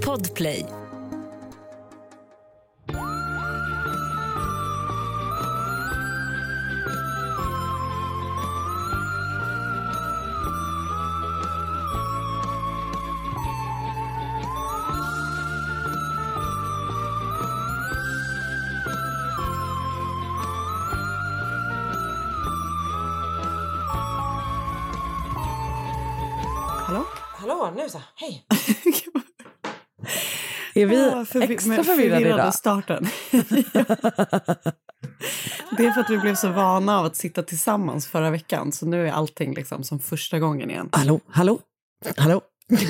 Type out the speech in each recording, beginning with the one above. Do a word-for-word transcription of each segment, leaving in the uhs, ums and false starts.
Podplay. Hallå? Hallå, nu så. Hej. Är vi Ja, förvi- extra förvirrade idag? Starten. Det är för att vi blev så vana av att sitta tillsammans förra veckan. Så nu är allting liksom som första gången igen. Hallå, hallå, hallå.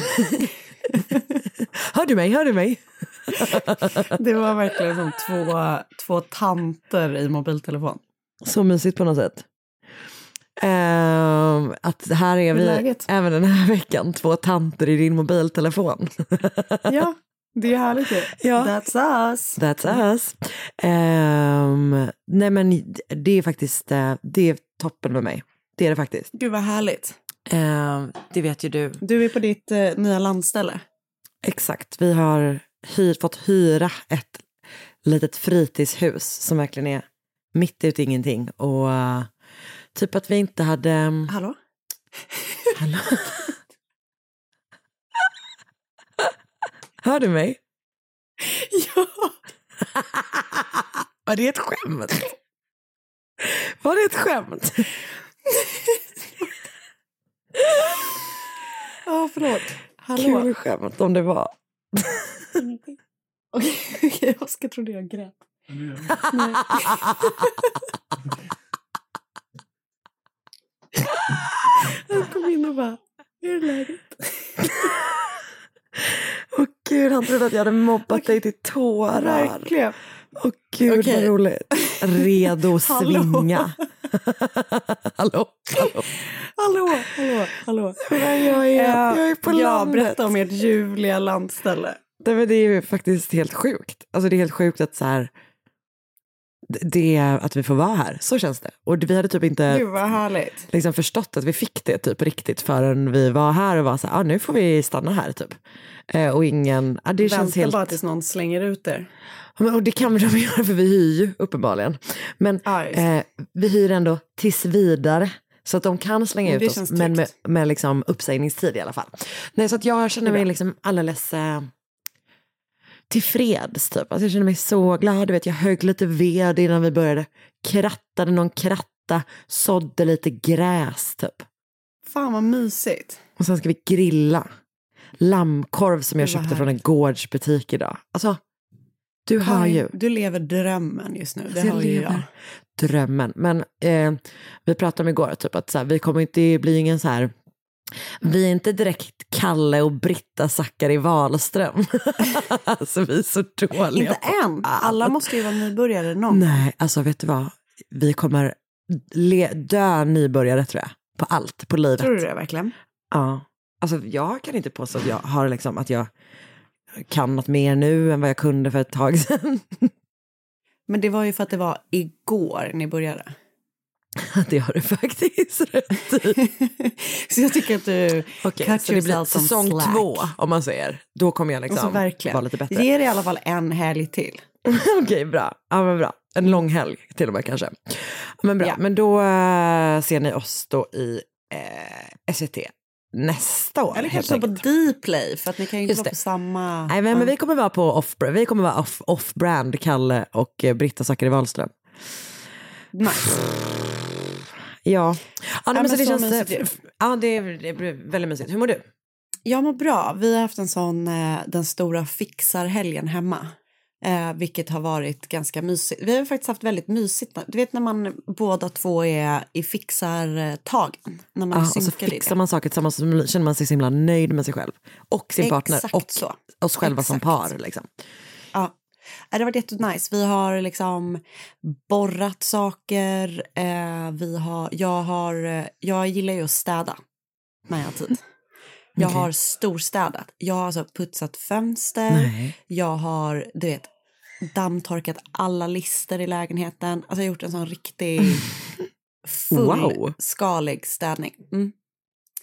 Hör du mig, hör du mig? Det var verkligen som två, två tanter i mobiltelefon. Så mysigt på något sätt. Uh, att här är vi läget? även den här veckan, två tanter i din mobiltelefon. Ja, det är härligt ju. Ja. That's us. That's us. Um, nej men det är faktiskt, uh, det är toppen med mig. Det är det faktiskt. Gud vad härligt. Uh, det vet ju du. Du är på ditt uh, nya landställe. Exakt, vi har hyr, fått hyra ett litet fritidshus som verkligen är mitt ute ingenting. Och uh, typ att vi inte hade... Hallå? Hallå? Hör du mig? Ja. Var det ett skämt? Var det ett skämt? Ja, oh, förlåt. Hallå? Kul skämt om det var. Okej, okay, Oskar trodde jag grät. Nej. Jag kom in och bara, hur är läget? Åh gud, han trodde att jag hade mobbat dig till tårar. Verkligen. Åh gud, Okej. vad roligt. Redo att svinga. Hallå, hallå. Hallå, hallå, hallå. Men jag, är, jag är på ja, landet. berätta om ert ljuvliga landställe. Det, men det är ju faktiskt helt sjukt. Alltså det är helt sjukt att så här... Det är att vi får vara här, så känns det. Och vi hade typ inte Gud vad härligt. liksom förstått att vi fick det typ riktigt förrän vi var här och var så här, ah, nu får vi stanna här typ. Eh, och ingen, ah, det Vänta känns helt... bara tills någon slänger ut er. Men, och det kan vi de göra för vi hyr ju uppenbarligen. Men Ja, just. eh, vi hyr ändå tills vidare. Så att de kan slänga Men det ut oss, känns men med, tryggt. med liksom uppsägningstid i alla fall. Nej, så att jag känner Det är mig bra. liksom alldeles... Eh, tillfreds typ. Alltså jag känner mig så glad. Du vet, jag högg lite ved innan vi började. Krattade någon kratta. Sådde lite gräs typ. Fan vad mysigt. Och sen ska vi grilla. Lammkorv som jag Gud, vad köpte från en härligt. gårdsbutik idag. Alltså, du hör Karin, ju. Du lever drömmen just nu. Det Jag har ju jag. lever drömmen. Men eh, vi pratade om igår typ att så här, vi kommer inte bli ingen så här. Vi är inte direkt Kalle och Britta Zackari Wahlström. Alltså vi är så dåliga. Inte än. Alla måste ju vara nybörjare någon. Nej, alltså vet du vad? Vi kommer le- dö nybörjare tror jag. På allt, på livet. Tror du det verkligen? Ja. Alltså jag kan inte påstå att jag har liksom att jag kan något mer nu än vad jag kunde för ett tag sedan. Men det var ju för att det var igår ni började. Det har du faktiskt rätt i. Så jag tycker att du Okej, cut så det blir yourself some säsong slack. två om man säger. Då kommer jag Alltså, liksom verkligen. vara lite bättre. Ge det i alla fall en helg till. Okej, bra. Ja, men bra. En lång helg till och med kanske. Men bra, Ja. men då äh, ser ni oss då i äh, S V T nästa år. Eller helt kanske på enkelt. Dplay, för att ni kan ju inte Just vara det. på samma... Nej, men, men vi kommer vara på off vi kommer vara off, off-brand Kalle och eh, Britta Zackari Wahlström. Nice. Ja. Ja, nej, Ja, men så men det så känns mysigt ju. ja, det är, det är väldigt mysigt. Hur mår du? Jag mår bra. Vi har haft en sån, eh, den stora fixarhelgen hemma. Eh, vilket har varit ganska mysigt. Vi har faktiskt haft väldigt mysigt. Du vet när man båda två är i fixartagen. När man Ja, är och så synkade i fixar det. man saker tillsammans så känner man sig så himla nöjd med sig själv. Och sin partner. Exakt Och så. oss själva som Exakt. par. Liksom. Ja, det har varit jättenice. Vi har liksom borrat saker. Eh, vi har, jag, har, jag gillar ju att städa när jag har tid. Jag Okej. har storstädat. Jag har alltså putsat fönster. Nej. Jag har, du vet, dammtorkat alla lister i lägenheten. Alltså jag har gjort en sån riktig Wow. fullskalig städning. Mm.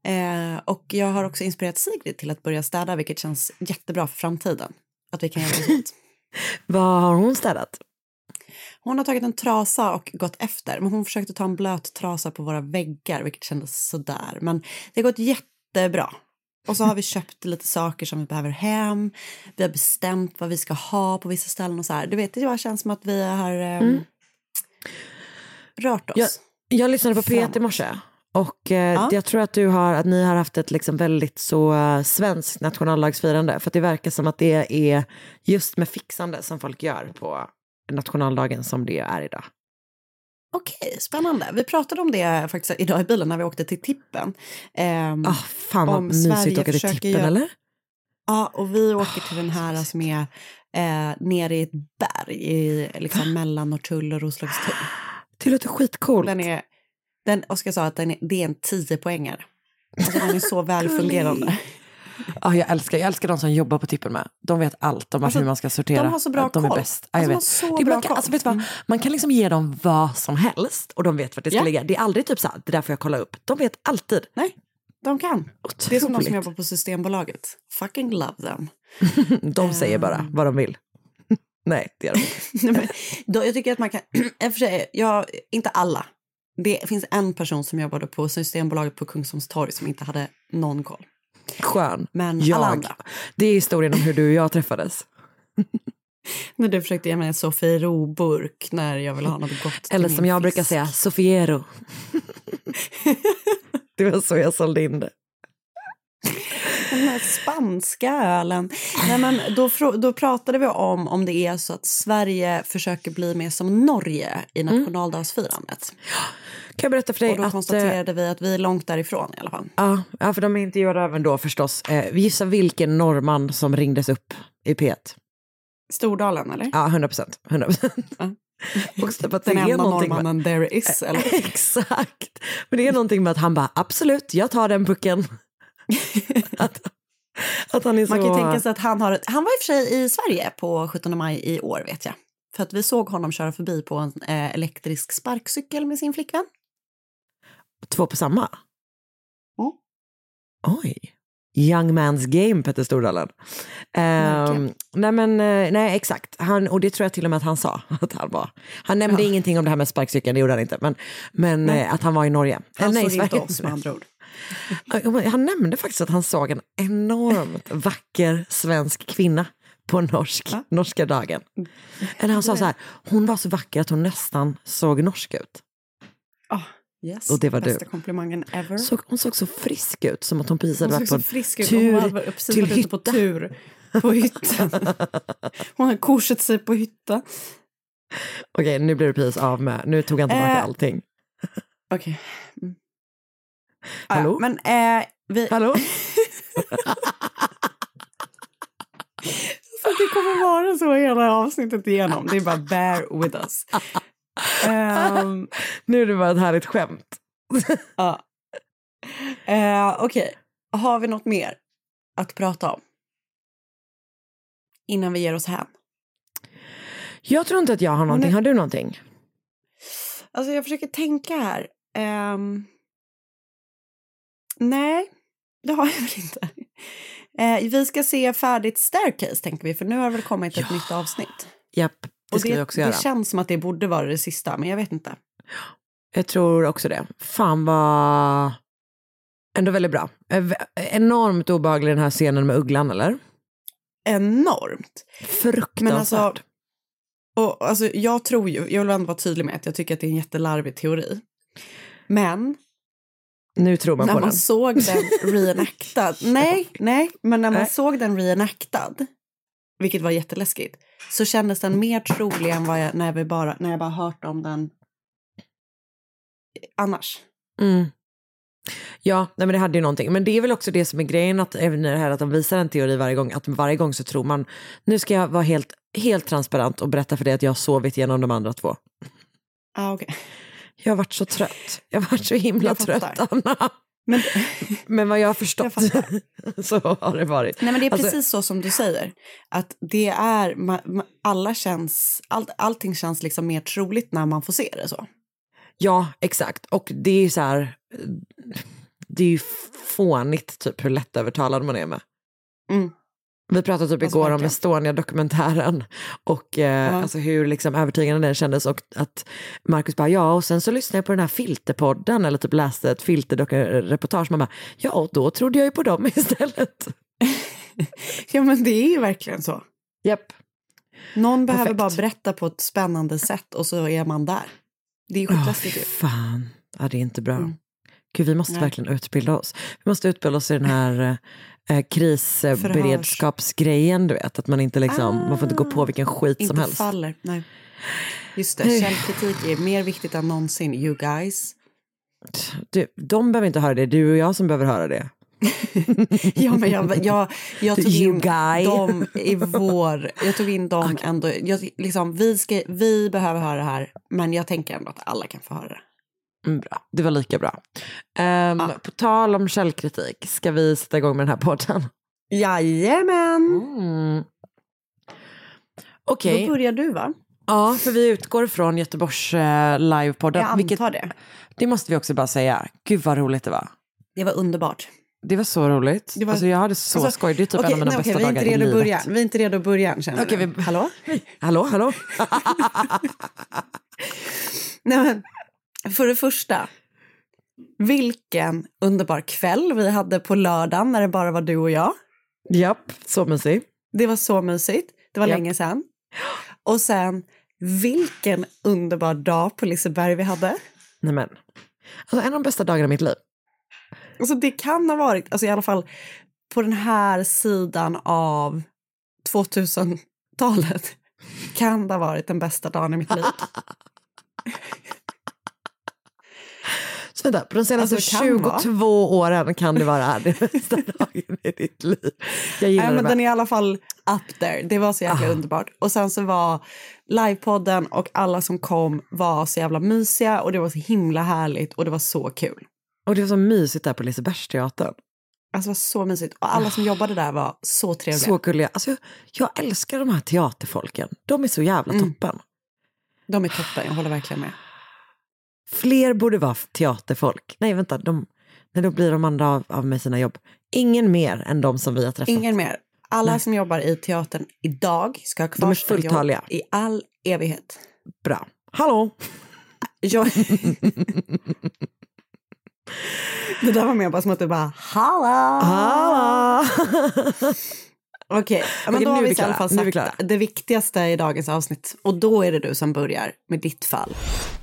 Eh, och jag har också inspirerat Sigrid till att börja städa, vilket känns jättebra för framtiden. Att vi kan hjälpas åt. Vad har hon städat? Hon har tagit en trasa och gått efter. Men hon försökte ta en blöt trasa på våra väggar, vilket kändes sådär. Men det har gått jättebra. Och så har vi köpt lite saker som vi behöver hem. Vi har bestämt vad vi ska ha på vissa ställen och så här. Du vet, det känns som att vi har eh, mm. rört oss. Jag, jag lyssnade på P ett i morse. Och eh, ja. jag tror att, du har, att ni har haft ett liksom väldigt så uh, svenskt nationaldagsfirande. För att det verkar som att det är just med fixande som folk gör på nationaldagen som det är idag. Okej, spännande. Vi pratade om det faktiskt idag i bilen när vi åkte till Tippen. Um, oh, fan vad mysigt att åka till Tippen, göra... eller? Ja, och vi åker till den här som är eh, nere i ett berg i, liksom, mellan Norrtull och Roslagstull. Det låter skitcoolt. Den är, den, Oskar sa att den är, det är en tio poängare. Alltså den är så välfungerande. Ja, jag älskar, jag älskar de som jobbar på Tippen med. De vet allt om alltså, hur man ska sortera. De har så bra de koll. Är bäst. Ja, jag alltså, vet. Det är bra man, kan, alltså, vet vad, man kan liksom ge dem vad som helst och de vet vart det ska yeah. ligga. Det är aldrig typ så här, det där får jag kolla upp. De vet alltid. Nej, de kan. Otroligt. Det är som de som jobbar på Systembolaget. Fucking love them. De säger um... bara vad de vill. Nej, det gör de inte. Men, då, jag tycker att man kan, för sig, jag, inte alla. Det finns en person som jobbade på Systembolaget på Kungsholms torg som inte hade någon koll. Skön. Men jag. alla andra. Det är historien om hur du och jag träffades. När du försökte ge mig en Sofiero-burk när jag ville ha något gott. Eller som jag fisk. brukar säga, Sofiero. Det var så jag sålde in det. Den här spanska ölen. Nej, men då, då pratade vi om om det är så att Sverige försöker bli mer som Norge i nationaldagsfirandet. Kan jag berätta för dig och då att, konstaterade vi att vi är långt därifrån i alla fall. Ja, ja för de intervjuade även då förstås. Eh, gissa vilken norrman som ringdes upp i P ett. Stordalen, eller? Ja, hundra procent. hundra procent. Ja. Den enda norrmannen med... there is, eller? Exakt. Men det är någonting med att han bara, absolut, jag tar den pucken. att, att han är så... Man kan tänka sig att han har ett... Han var i och för sig i Sverige på sjuttonde maj i år, vet jag. För att vi såg honom köra förbi på en eh, elektrisk sparkcykel med sin flickvän. Två på samma? Mm. Oj. Young man's game, Petter Stordalen. Um, nej men, nej exakt. Han, och det tror jag till och med att han sa att han var. Han nämnde ja. ingenting om det här med sparkcykeln, det gjorde han inte. Men, men eh, att han var i Norge. Han nej, såg inte oss med andra ord. Han nämnde faktiskt att han såg en enormt vacker svensk kvinna på norsk, ja. norska dagen. Eller han sa så här, hon var så vacker att hon nästan såg norsk ut. Oh, yes. Och det var bästa du. komplimangen ever. Så, hon såg så frisk ut, som att hon precis hade hon varit på frisk ut. tur hon hade precis till varit ute på tur på hytten. Hon hade korsat sig på hytta. Okej, nu blir det precis av med. Nu tog han tillbaka äh, allting. Okej. Okay. Mm. Hallå? Ja, men äh, vi... Hallå? Så det kommer vara så hela avsnittet igenom. Det är bara bear with us. Um, nu är det bara ett härligt skämt. Ja. uh, Okej, okay. Har vi något mer att prata om innan vi ger oss hem? Jag tror inte att jag har någonting. Nej. Har du någonting? Alltså jag försöker tänka här. Um, nej, det har jag väl inte. Uh, vi ska se färdigt Staircase, tänker vi. För nu har det väl kommit ett ja. nytt avsnitt. Japp, det ska det, vi också göra. Det känns som att det borde vara det sista, men jag vet inte. Jag tror också det. Fan vad... Ändå väldigt bra. Enormt obehaglig den här scenen med ugglan, eller? Enormt. Fruktansvärt. Men alltså, och, alltså, jag tror ju, jag vill ändå vara tydlig med att jag tycker att det är en jättelarvig teori. Men... Nu tror man när på man den. såg den reenactad. nej, nej, men när man nej. såg den reenactad, vilket var jätteläskigt, så kändes den mer trolig än vad jag, när, vi bara, när jag bara hört om den annars. Mm. Ja, nej men det hade ju någonting. Men det är väl också det som är grejen, att även det här att de visar en teori varje gång, att varje gång så tror man, nu ska jag vara helt, helt transparent och berätta för dig att jag har sovit genom de andra två. Ah, okej. Okay. Jag har varit så trött. Jag har varit så himla trött, Anna. Men, men vad jag har förstått jag så har det varit. Nej, men det är alltså, precis så som du säger. Att det är, ma, ma, alla känns, all, allting känns liksom mer troligt när man får se det så. Ja, exakt. Och det är så här, det är ju fånigt typ hur lättövertalad man är med. Mm. Vi pratade typ alltså, igår verkligen. om Estonia-dokumentären och eh, ja. alltså hur liksom övertygande den kändes och att Marcus bara, ja och sen så lyssnade jag på den här filterpodden eller typ läste ett filterreportage, man bara, ja och då trodde jag ju på dem istället. Ja men det är ju verkligen så. Japp. Någon Perfekt. behöver bara berätta på ett spännande sätt och så är man där. Det är ju skitläskigt. Oh, fan, ja, det är inte bra. Mm. Gud, vi måste Nej. verkligen utbilda oss. Vi måste utbilda oss i den här eh, krisberedskapsgrejen, du vet. Att man inte liksom, ah, man får inte gå på vilken skit inte som helst. Inte faller, nej. Just det, källkritik är mer viktigt än någonsin, you guys. Du, de behöver inte höra det, du och jag som behöver höra det. Ja men jag, jag, jag tog you in guy. dem i vår, jag tog in dem okay. ändå, jag, liksom, vi, ska, vi behöver höra det här, men jag tänker ändå att alla kan få höra det. Mm, bra, det var lika bra. Um, ah. På tal om källkritik, ska vi sätta igång med den här podden? Jajamän! Mm. Okej. Okay. Då börjar du va? Ja, för vi utgår från Göteborgs uh, livepodden. Jag antar vilket, det. Det måste vi också bara säga. Gud vad roligt det var. Det var underbart. Det var så roligt. Det var... Alltså jag hade så alltså, skoj. Det är typ okay, en av mina nej, bästa okay, dagar i livet. Börja. Vi är inte redo att börja än, känner okay, vi... Hallå? hallå, hallå? Nej men, för det första. Vilken underbar kväll vi hade på lördagen när det bara var du och jag. Japp, så mysigt. Det var så mysigt. Det var Japp. länge sedan. Och sen, vilken underbar dag på Liseberg vi hade. Nej men, alltså en av de bästa dagarna i mitt liv. Alltså det kan ha varit, alltså i alla fall på den här sidan av tvåtusentalet kan det ha varit den bästa dagen i mitt liv. Så vänta, på de senaste alltså, tjugotvå vara. åren kan det vara den bästa dagen i ditt liv. Jag gillar Nej, det men den är i alla fall up there. Det var så jävla ah. underbart. Och sen så var livepodden och alla som kom var så jävla mysiga och det var så himla härligt och det var så kul. Och det var så mysigt där på Lisebergsteatern. Alltså det var så mysigt. Och alla som jobbade där var så trevliga. Så gulliga. Alltså jag, jag älskar de här teaterfolken. De är så jävla mm. toppen. De är toppen, jag håller verkligen med. Fler borde vara teaterfolk. Nej, vänta. De, nej, då blir de andra av, av med sina jobb. Ingen mer än de som vi har träffat. Ingen mer. Alla nej. som jobbar i teatern idag ska ha kvar de är fulltaliga. I all evighet. Bra. Hallå! Jag... Det där var mer bara som att du bara, hallå! Hallå! Okej, okay, men okay, då har vi, vi i alla fall sagt det viktigaste i dagens avsnitt. Och då är det du som börjar med ditt fall.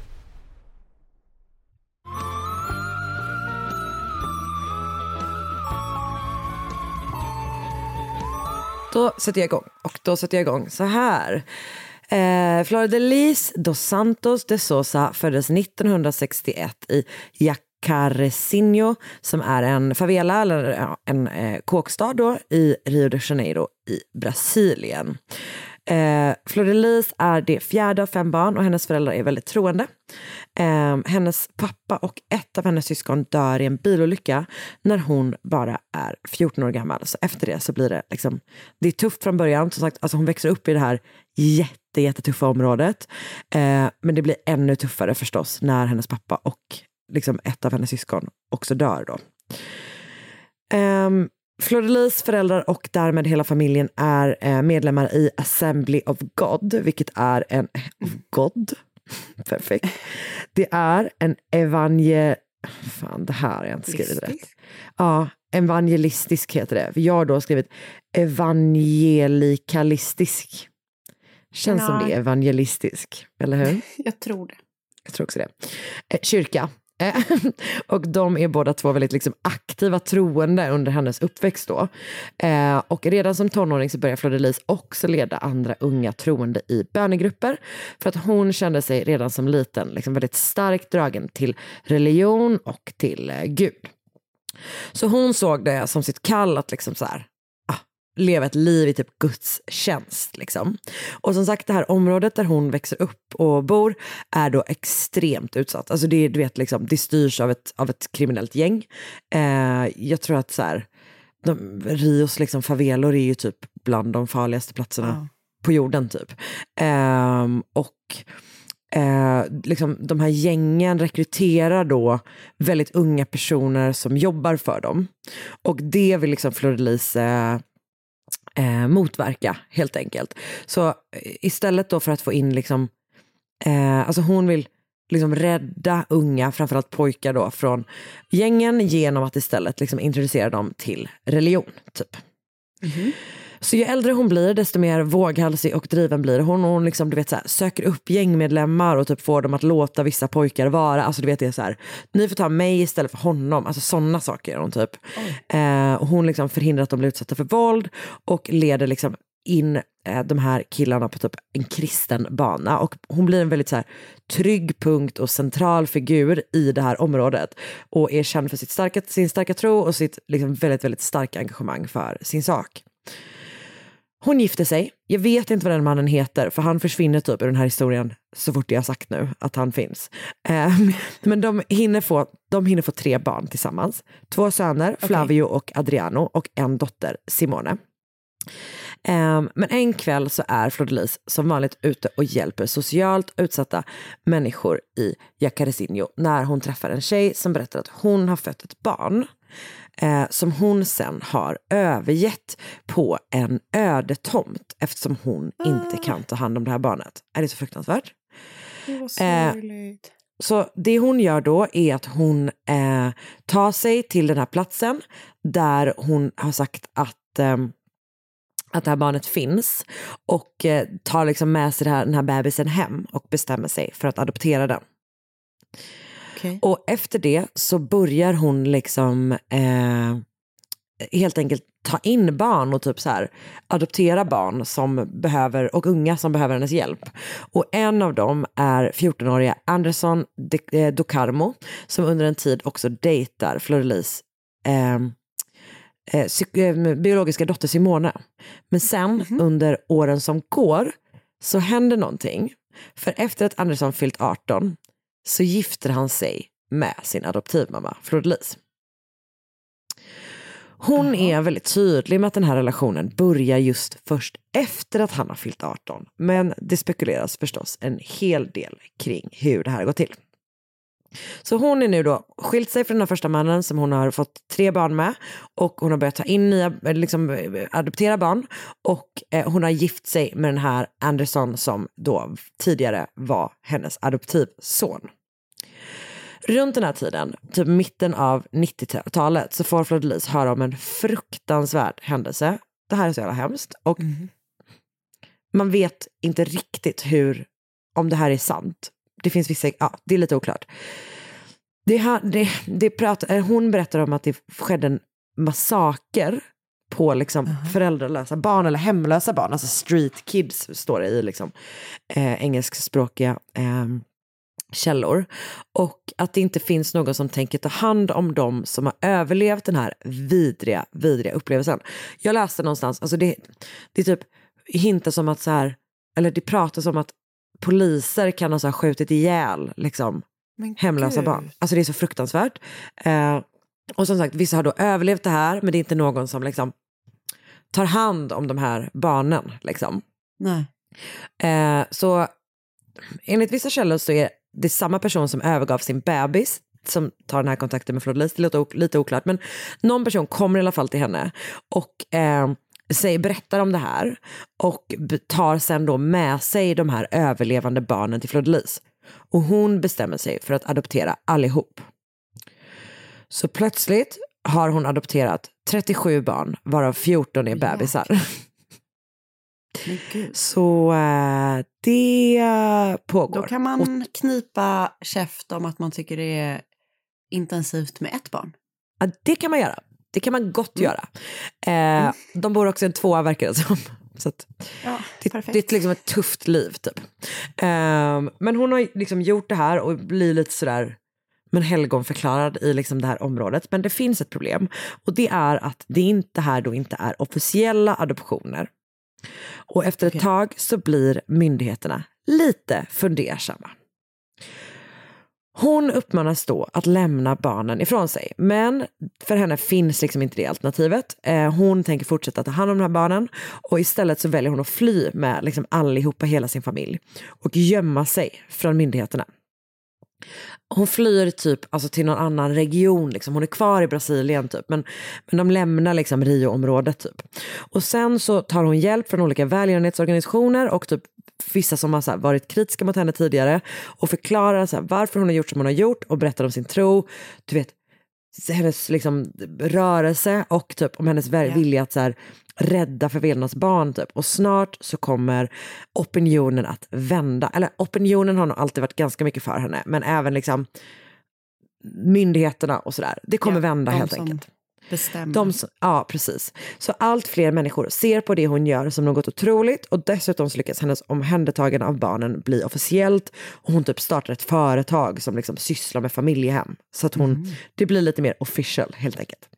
Då sätter jag igång. Och då sätter jag igång så här. Eh, Flordelis dos Santos de Sousa föddes nittonhundrasextioett i Jacarezinho, som är en favela eller ja, en eh, kåkstad då i Rio de Janeiro i Brasilien. Eh, Flordelis är det fjärde av fem barn och hennes föräldrar är väldigt troende. Eh, hennes pappa och ett av hennes syskon dör i en bilolycka när hon bara är fjorton år gammal. Så efter det så blir det liksom, det är tufft från början. Som sagt, alltså hon växer upp i det här jätte, jättetuffa området. Eh, men det blir ännu tuffare förstås när hennes pappa och liksom ett av hennes syskon också dör då. Eh, Florelis föräldrar och därmed hela familjen är eh, medlemmar i Assembly of God, vilket är en of God. Perfekt. Det är en evangel... Fan, det här har jag inte skrivit rätt. Ja, evangelistisk heter det. Jag har då skrivit evangelikalistisk. Känns no. som det är evangelistisk, eller hur? Jag tror det. Jag tror också det. Eh, kyrka. Och de är båda två väldigt liksom aktiva troende under hennes uppväxt då. Eh, och redan som tonåring så börjar Flordelis också leda andra unga troende i bönegrupper. För att hon kände sig redan som liten liksom väldigt starkt dragen till religion och till eh, Gud. Så hon såg det som sitt kall att liksom så här, leva ett liv i typ Guds tjänst liksom. Och som sagt, det här området där hon växer upp och bor är då extremt utsatt. Alltså det, du vet, liksom, det styrs av ett, av ett kriminellt gäng. Eh, jag tror att så här, de, Rios liksom, favelor är ju typ bland de farligaste platserna oh. på jorden typ. Eh, och eh, liksom, de här gängen rekryterar då väldigt unga personer som jobbar för dem. Och det vill liksom Fleur-de-Lis eh, eh, motverka helt enkelt. Så istället då för att få in liksom, eh, alltså hon vill liksom rädda unga, framförallt pojkar då, från gängen genom att istället liksom introducera dem till religion typ. Mm-hmm. Så ju äldre hon blir, desto mer våghalsig och driven blir hon. Och hon liksom, du vet, så här, söker upp gängmedlemmar och typ får dem att låta vissa pojkar vara. Alltså du vet, det är så här, ni får ta mig istället för honom. Alltså sådana saker är hon typ. Eh, och hon liksom förhindrar att de blir utsatta för våld och leder liksom in eh, de här killarna på typ en kristen bana. Och hon blir en väldigt så här trygg punkt och central figur i det här området. Och är känd för sitt starka, sin starka tro och sitt liksom väldigt, väldigt starka engagemang för sin sak. Hon gifter sig. Jag vet inte vad den mannen heter, för han försvinner typ ur den här historien så fort jag har sagt nu att han finns. Eh, men de hinner, få, de hinner få tre barn tillsammans. Två söner, Flavio okay. och Adriano, och en dotter, Simone. Eh, men en kväll så är Fleur-de-Lis som vanligt ute och hjälper socialt utsatta människor i Jacarezinho när hon träffar en tjej som berättar att hon har fött ett barn. Eh, som hon sen har övergett på en ödetomt eftersom hon ah. inte kan ta hand om det här barnet. Är det så fruktansvärt? Det var sorgligt. Eh, så det hon gör då är att hon eh, tar sig till den här platsen där hon har sagt att, eh, att det här barnet finns och eh, tar liksom med sig det här, den här bebisen hem och bestämmer sig för att adoptera den. Okay. Och efter det så börjar hon liksom eh, helt enkelt ta in barn och typ så här adoptera barn som behöver, och unga som behöver hennes hjälp. Och en av dem är fjortonåriga Anderson de, do Carmo som under en tid också dejtar Fleur-de-Lis eh, eh, psyk- biologiska dotter Simone. Men sen mm-hmm. under åren som går så händer någonting. För efter att Anderson fyllt arton så gifter han sig med sin adoptivmamma, Fleur-de-Lis. Hon uh-huh. är väldigt tydlig med att den här relationen börjar just först efter att han har fyllt arton. Men det spekuleras förstås en hel del kring hur det här går till. Så hon är nu då skilt sig från den här första mannen som hon har fått tre barn med. Och hon har börjat ta in nya, liksom adoptera barn. Och eh, hon har gift sig med den här Anderson som då tidigare var hennes adoptivson. Runt den här tiden, typ mitten av nittiotalet, så får Fleur-de-Lis höra om en fruktansvärd händelse. Det här är så jävla hemskt. Och mm. man vet inte riktigt hur, om det här är sant. Det finns vissa, ja, det är lite oklart. Det här, det, det pratar, hon berättar om att det skedde en massaker på liksom uh-huh. föräldralösa barn eller hemlösa barn. Alltså street kids står det i liksom, eh, engelskspråkiga eh, källor. Och att det inte finns någon som tänker ta hand om dem som har överlevt den här vidriga, vidriga upplevelsen. Jag läste någonstans, alltså det, det är typ hintar som att så här, eller det pratas om att poliser kan ha så här skjutit ihjäl liksom hemlösa barn. Alltså det är så fruktansvärt. Eh, och som sagt, vissa har då överlevt det här, men det är inte någon som liksom tar hand om de här barnen liksom. Nej. Eh, så enligt vissa källor så är det samma person som övergav sin bebis som tar den här kontakten med Fleur-de-Lis. Det låter ok- lite oklart, men någon person kommer i alla fall till henne och eh, säger, berättar om det här och tar sen då med sig de här överlevande barnen till Fleur-de-Lis. Och hon bestämmer sig för att adoptera allihop. Så plötsligt har hon adopterat trettiosju barn, varav fjorton är bebisar. Så äh, det pågår. Då kan man knipa käft om att man tycker det är intensivt med ett barn. Ja, det kan man göra. Det kan man gott mm. göra. Eh, mm. De bor också i en tvåa, verkar det som. Så att ja, det, det är liksom ett tufft liv typ. Eh, men hon har liksom gjort det här och blir lite sådär men helgonförklarad i liksom det här området. Men det finns ett problem. Och det är att det inte här då inte är officiella adoptioner. Och efter ett okay. tag så blir myndigheterna lite fundersamma. Hon uppmanas då att lämna barnen ifrån sig. Men för henne finns liksom inte det alternativet. Eh, hon tänker fortsätta ta hand om de här barnen. Och istället så väljer hon att fly med liksom allihopa, hela sin familj. Och gömma sig från myndigheterna. Hon flyr typ alltså till någon annan region. Liksom. Hon är kvar i Brasilien typ. Men, men de lämnar liksom Rio-området typ. Och sen så tar hon hjälp från olika välgörenhetsorganisationer och typ vissa som har så här varit kritiska mot henne tidigare och förklarar så här varför hon har gjort som hon har gjort och berättar om sin tro, du vet, hennes liksom rörelse och typ om hennes yeah. vilja att så här rädda förvelarnas barn typ. Och snart så kommer opinionen att vända, eller opinionen har nog alltid varit ganska mycket för henne, men även liksom myndigheterna och sådär, det kommer yeah, vända helt enkelt. De, ja, precis. Så allt fler människor ser på det hon gör som något otroligt och dessutom så lyckas hennes omhändertagande av barnen bli officiellt och hon typ startar ett företag som liksom sysslar med familjehem. Så att hon, mm. det blir lite mer official helt enkelt.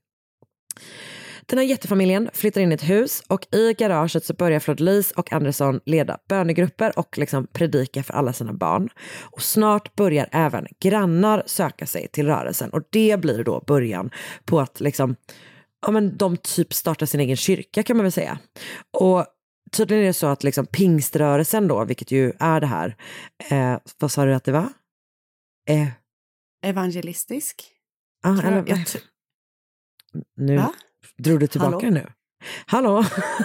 Den här jättefamiljen flyttar in i ett hus och i garaget så börjar Fleur-de-Lis och Anderson leda bönegrupper och liksom predika för alla sina barn. Och snart börjar även grannar söka sig till rörelsen och det blir då början på att liksom, ja men de typ startar sin egen kyrka kan man väl säga. Och tydligen är det så att liksom pingströrelsen då, vilket ju är det här, eh, vad sa du att det var? Eh. Evangelistisk. Ah, eller, jag t- nu... Va? Drog du tillbaka Hallå? nu? Hallå?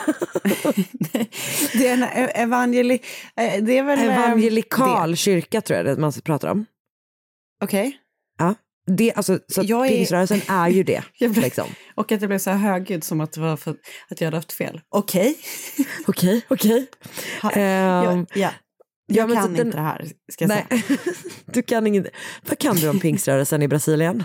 det är en evangeli... Det är väl... Evangelikal det. kyrka tror jag det man pratar om. Okej. Okay. Ja. Det, alltså, så är... pingströrelsen är ju det. blev... liksom. Och att det blev så här högljudd som att det var för att jag hade haft fel. Okej. Okej, okej. Ja. Jag ja, kan inte den... det här, ska jag Nej. säga. Du kan inget... Vad kan du om pingströrelsen i Brasilien?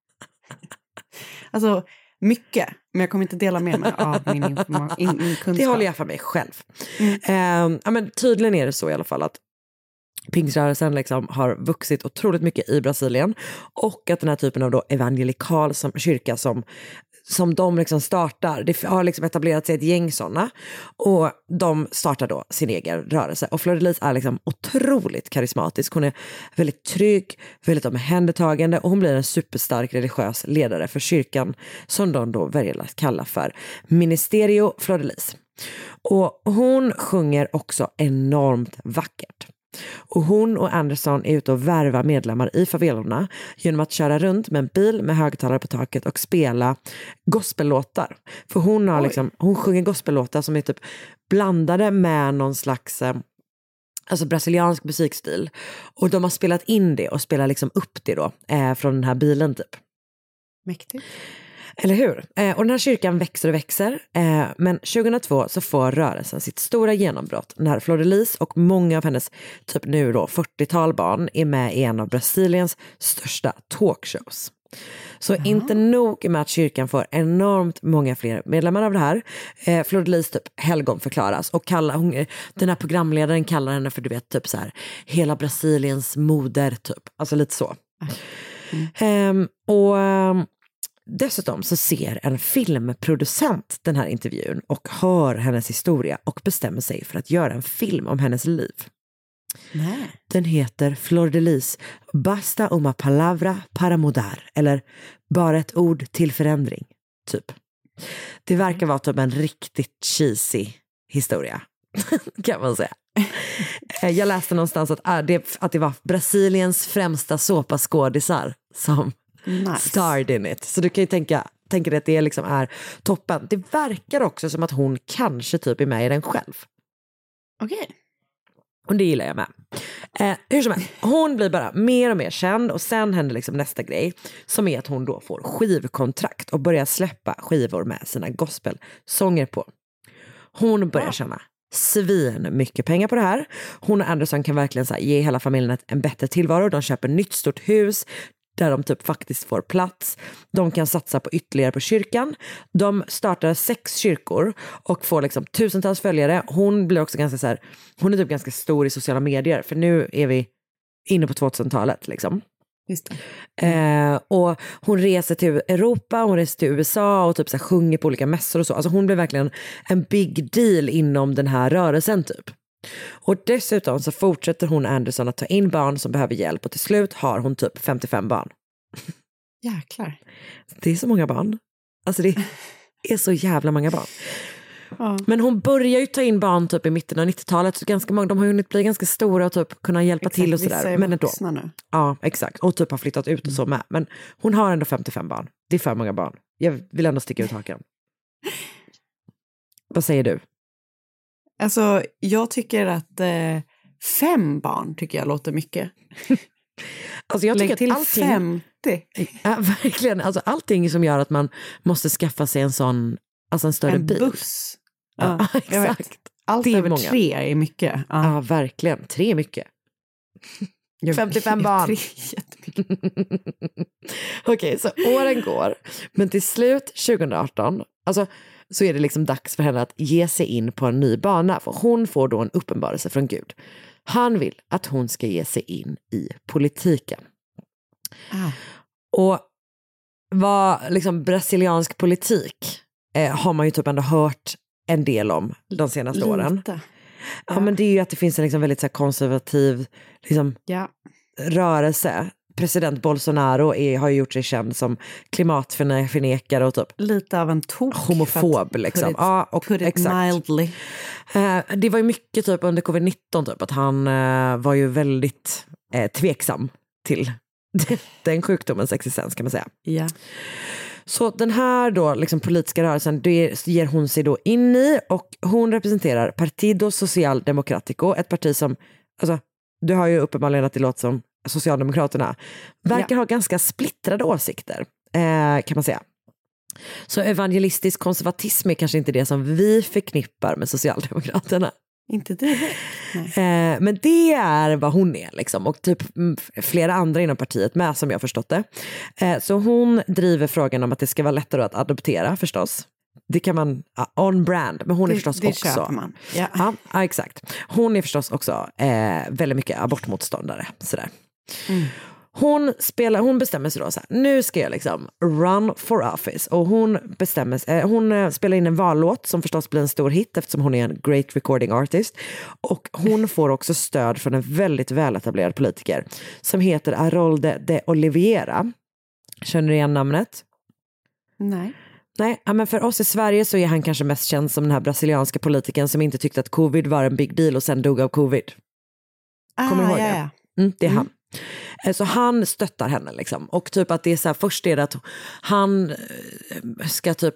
Alltså... Mycket, men jag kommer inte dela med mig av min, informa- in, min kunskap. Det håller jag för mig själv. Mm. Eh, ja, men tydligen är det så i alla fall att pingströrelsen liksom har vuxit otroligt mycket i Brasilien och att den här typen av då evangelikal som, kyrka som, som de liksom startar, det har liksom etablerat sig ett gäng sådana och de startar då sin egen rörelse och Fleur-de-Lis är liksom otroligt karismatisk, hon är väldigt trygg, väldigt omhändertagande och hon blir en superstark religiös ledare för kyrkan som de då väljer att kalla för Ministerio Fleur-de-Lis. Och hon sjunger också enormt vackert. Och hon och Anderson är ute och värva medlemmar i favelorna genom att köra runt med en bil med högtalare på taket och spela gospellåtar. För hon har liksom, hon sjunger gospellåtar som är typ blandade med någon slags alltså brasiliansk musikstil. Och de har spelat in det och spelar liksom upp det då eh, från den här bilen typ. Mäktigt. Eller hur? Eh, och den här kyrkan växer och växer. Eh, men tjugohundratvå så får rörelsen sitt stora genombrott när Fleur-de-Lis och många av hennes typ nu då fyrtiotal barn är med i en av Brasiliens största talkshows. Så Aha. inte nog med att kyrkan får enormt många fler medlemmar av det här. Eh, Fleur-de-Lis typ helgon förklaras och kallar, hon, den här programledaren kallar henne för du vet typ så här hela Brasiliens moder typ. Alltså lite så. Mm. Eh, och... Dessutom så ser en filmproducent den här intervjun och hör hennes historia och bestämmer sig för att göra en film om hennes liv. Nej. Den heter Fleur-de-Lis Basta uma palavra para mudar eller bara ett ord till förändring, typ. Det verkar vara typ en riktigt cheesy historia, kan man säga. Jag läste någonstans att det, att det var Brasiliens främsta såpaskådisar som nice. starred in it. Så du kan ju tänka, tänka dig att det liksom är toppen. Det verkar också som att hon kanske typ är med i den själv. Okej. Okay. Och det gillar jag med. Eh, hur som helst, hon blir bara mer och mer känd och sen händer liksom nästa grej som är att hon då får skivkontrakt och börjar släppa skivor med sina gospelsånger på. Hon börjar tjäna svin mycket pengar på det här. Hon och Anderson kan verkligen så här, ge hela familjen ett, en bättre tillvaro. De köper ett nytt stort hus där de typ faktiskt får plats. De kan satsa på ytterligare på kyrkan. De startar sex kyrkor och får liksom tusentals följare. Hon blir också ganska så här, hon är typ ganska stor i sociala medier för nu är vi inne på tvåtusentalet liksom. Just det. Eh, och hon reser till Europa, hon reser till U S A och typ så här sjunger på olika mässor och så. Alltså hon blir verkligen en big deal inom den här rörelsen typ. Och dessutom så fortsätter hon Anderson att ta in barn som behöver hjälp och till slut har hon typ femtiofem barn. Jäklar. Det är så många barn. Alltså det är så jävla många barn. Ja. Men hon börjar ju ta in barn typ i mitten av nittiotalet, så ganska många, de har ju hunnit bli ganska stora och typ kunna hjälpa Exakt, till och vissa sådär. är Men ändå. vuxna nu. Ja, exakt. Och typ har flyttat ut och så med. Men hon har ändå femtiofem barn. Det är för många barn. Jag vill ändå sticka ut hakan. Vad säger du? Alltså, jag tycker att eh, fem barn tycker jag låter mycket. Alltså jag tycker Lägg till att allting, femtio. ja, verkligen, alltså allting som gör att man måste skaffa sig en sån, alltså en större En bil. buss. Ja, Ja, jag vet. exakt. Allt Det är över många. tre är mycket. Ja. Ja, verkligen. Tre är mycket. Jag- femtiofem barn. Tre är jättemycket. Okej, så åren går. Men till slut tjugo arton, alltså, så är det liksom dags för henne att ge sig in på en ny bana. För hon får då en uppenbarelse från Gud. Han vill att hon ska ge sig in i politiken. Ah. Och vad liksom brasiliansk politik eh, har man ju typ ändå hört en del om de senaste åren. Lite. Ja, men det är ju att det finns en liksom väldigt så här konservativ liksom, Ja. rörelse. President Bolsonaro är, har ju gjort sig känd som klimatförnekare och typ Lite av en tok. homofob liksom. Put it, Ja, och put it exakt. mildly. Eh, det var ju mycket typ under covid nitton typ att han eh, var ju väldigt eh, tveksam till den sjukdomens existens kan man säga. Ja. Så den här då liksom politiska rörelsen, det ger hon sig då in i, och hon representerar Partido Social Democrático, ett parti som, alltså du har ju uppenbarligen att det låter som Socialdemokraterna, verkar Ja. ha ganska splittrade åsikter eh, kan man säga. Så evangelistisk konservatism är kanske inte det som vi förknippar med Socialdemokraterna. Inte direkt. Nej. Eh, men det är vad hon är liksom, och typ mm, flera andra inom partiet med som jag har förstått det. Eh, så hon driver frågan om att det ska vara lättare att adoptera förstås. Det kan man, ja, on brand, men hon är Det, förstås det också. köper man. Ja. Ja, ja, exakt. Hon är förstås också eh, väldigt mycket abortmotståndare. Sådär. Mm. Hon, spelar, hon bestämmer sig då så här, nu ska jag liksom run for office. Och hon, bestämmer, eh, hon eh, spelar in en vallåt som förstås blir en stor hit eftersom hon är en great recording artist. Och hon får också stöd från en väldigt väletablerad politiker som heter Haroldo de Oliveira. Känner du igen namnet? Nej. Nej, men för oss i Sverige så är han kanske mest känd som den här brasilianska politikern som inte tyckte att covid var en big deal och sen dog av covid. Ah, Kommer du ihåg ja, det? ja. Mm, det är Mm. han. Så han stöttar henne liksom. Och typ att det är så här, först är det att han ska typ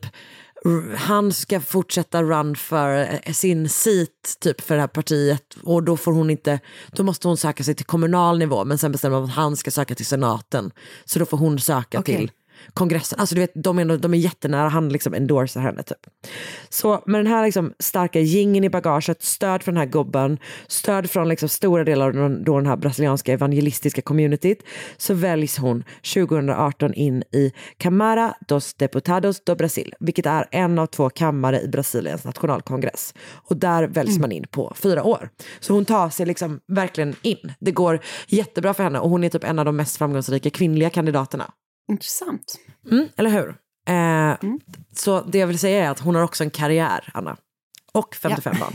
han ska fortsätta run för sin seat typ för det här partiet, och då får hon inte, då måste hon söka sig till kommunal nivå, men sen bestämmer man att han ska söka till senaten, så då får hon söka Okej. till kongressen. Alltså du vet, de är, de är jättenära, han liksom endorsar henne typ. Så med den här liksom starka gingen i bagaget, stöd från den här gubben, stöd från liksom stora delar av den, då den här brasilianska evangelistiska communityt, så väljs hon tjugo arton in i Câmara dos Deputados do Brasil, vilket är en av två kammare i Brasiliens nationalkongress. Och där väljs mm. man in på fyra år. Så hon tar sig liksom verkligen in. Det går jättebra för henne, och hon är typ en av de mest framgångsrika kvinnliga kandidaterna. Intressant. Mm, eller hur? Eh, Mm. Så det jag vill säga är att hon har också en karriär, Anna. Och femtiofem Ja. barn.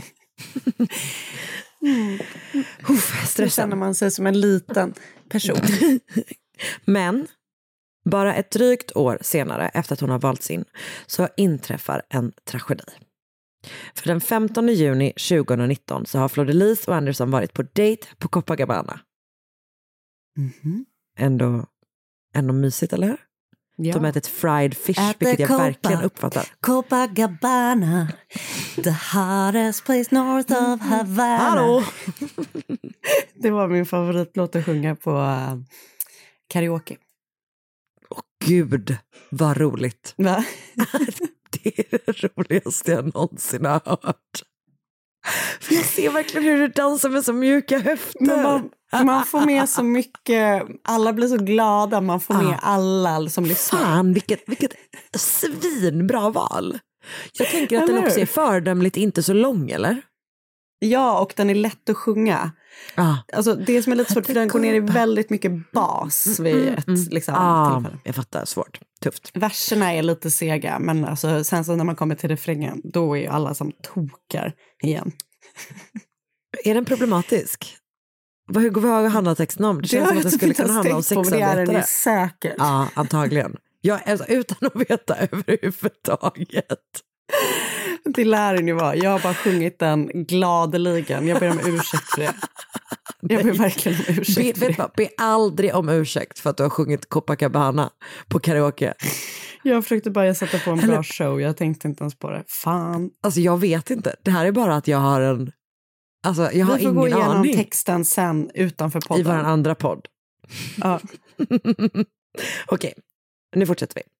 Mm. Uff, Så stressen. känner man sig som en liten person. Men bara ett drygt år senare, efter att hon har valts in, så inträffar en tragedi. För den femtonde juni tjugonitton så har Flor-de-Lis och Anderson varit på dejt på Copacabana. Mm-hmm. Ändå, ändå mysigt, eller hur? Ja. De har ätit fried fish, At vilket the jag Copa- verkligen uppfattar. Copacabana, the hottest place north of Havana. Hallå! Det var min favoritlåt att sjunga på uh, karaoke. Åh gud, vad roligt. Va? Det är det roligaste jag någonsin har hört. För jag ser verkligen hur du dansar med så mjuka höfter. Men man, man får med så mycket, alla blir så glada, man får med alla som lyssnar. Fan, vilket, vilket svinbra val. Jag tänker att Eller den också hur? är fördömligt inte så lång, eller? Ja, och den är lätt att sjunga. Ah. Alltså, det som är lite svårt, för den går ner i väldigt mycket bas vid Mm, ett mm. liksom, Ah, tillfälle. jag fattar, svårt, tufft. Verserna är lite sega, men alltså, sen så när man kommer till refrängen, då är ju alla som tokar igen. Är den problematisk? Vad, hur, vad handlar texten om? Det känns det som att det skulle kunna handla om sexarbetare. Det är den säkert. Ja, antagligen. Jag, alltså, utan att veta överhuvudtaget. Det lär den ju vara. Jag har bara sjungit den gladeligen. Jag ber om ursäkt för det. Jag ber verkligen om ursäkt be, för vet det. Vad, be aldrig om ursäkt för att du har sjungit Copacabana på karaoke. Jag försökte bara sätta på en bra show. Jag tänkte inte ens på det. Fan. Alltså jag vet inte. Det här är bara att jag har en... Alltså jag har ingen aning. Vi får gå igenom aning. texten sen utanför podden. I vår andra podd. Ja. Okej, okay. Nu fortsätter vi.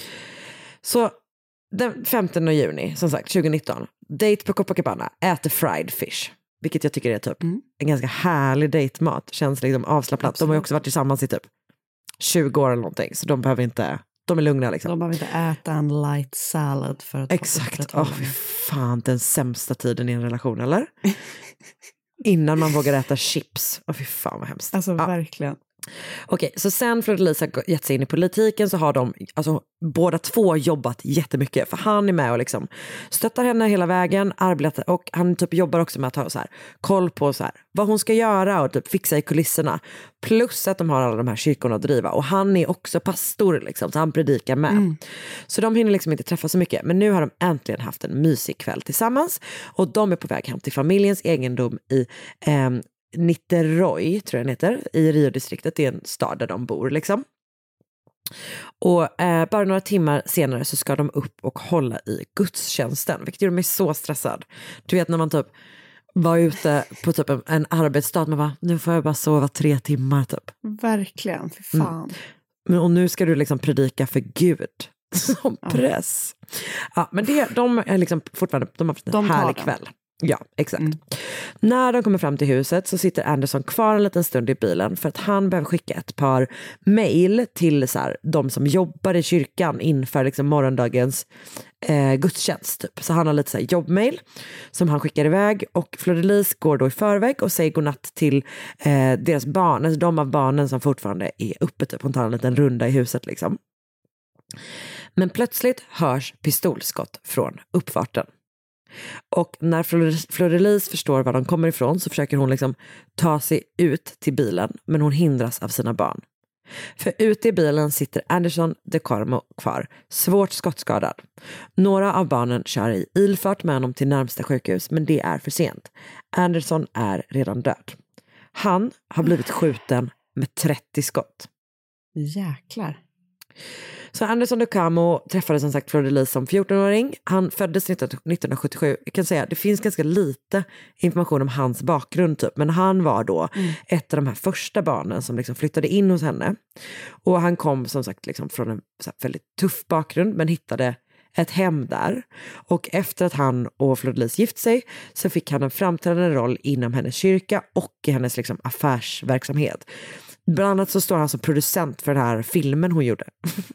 Så den femtonde juni, som sagt, tjugonitton. Date på Copacabana, äter fried fish. Vilket jag tycker är typ mm. en ganska härlig dejtmat. Känns liksom avslappnat. Absolut. De har ju också varit tillsammans i typ tjugo år eller någonting. Så de behöver inte, de är lugna liksom. De behöver inte äta en light salad för att... Exakt, åh oh, fan, den sämsta tiden i en relation, eller? Innan man vågar äta chips. Åh oh, fy fan vad hemskt. Alltså ja. verkligen. Okej, så sen Fleur-de-Lis har gett sig in i politiken så har de alltså, båda två jobbat jättemycket. För han är med och liksom stöttar henne hela vägen, arbetar, och han typ jobbar också med att ha så här, koll på så här, vad hon ska göra och typ fixa i kulisserna. Plus att de har alla de här kyrkorna att driva. Och han är också pastor liksom, så han predikar med. Mm. Så de hinner liksom inte träffa så mycket. Men nu har de äntligen haft en mysig kväll tillsammans. Och de är på väg hem till familjens egendom i... Eh, Niterói, tror jag den heter, i Rio-distriktet. Det är en stad där de bor liksom. Och eh, bara några timmar senare så ska de upp och hålla i gudstjänsten, vilket gör mig så stressad. Du vet när man typ var ute på typ en, en arbetsdag, man bara, nu får jag bara sova tre timmar typ. Verkligen, för fan. Mm. Men, och nu ska du liksom predika för Gud som ja. press. Ja, men det, de är liksom fortfarande, de har haft en de härlig kväll. Ja, exakt. Mm. När de kommer fram till huset så sitter Anderson kvar en liten stund i bilen för att han behöver skicka ett par mejl till så här, de som jobbar i kyrkan inför liksom morgondagens eh, gudstjänst. Typ. Så han har lite så här jobbmail som han skickar iväg, och Fleur-de-Lis går då i förväg och säger godnatt till eh, deras barn, alltså de av barnen som fortfarande är uppe. Typ. Hon tar en liten runda i huset liksom. Men plötsligt hörs pistolskott från uppfarten. Och när Fleur-de-Lis förstår var de kommer ifrån så försöker hon liksom ta sig ut till bilen, men hon hindras av sina barn. För ute i bilen sitter Anderson de Carmo kvar, svårt skottskadad. Några av barnen kör i ilfart med honom till närmsta sjukhus, men det är för sent. Anderson är redan död. Han har blivit skjuten med trettio skott. Jäklar. Så Anderson de Carmo träffade som sagt Fleur-de-Lis som fjortonåring. Han föddes nittonhundrasjuttiosju. Jag kan säga det finns ganska lite information om hans bakgrund typ. Men han var då mm. ett av de här första barnen som liksom flyttade in hos henne. Och han kom som sagt liksom från en så här väldigt tuff bakgrund, men hittade ett hem där. Och efter att han och Fleur-de-Lis gift sig så fick han en framträdande roll inom hennes kyrka och i hennes liksom affärsverksamhet. Bland annat så står han som producent för den här filmen hon gjorde.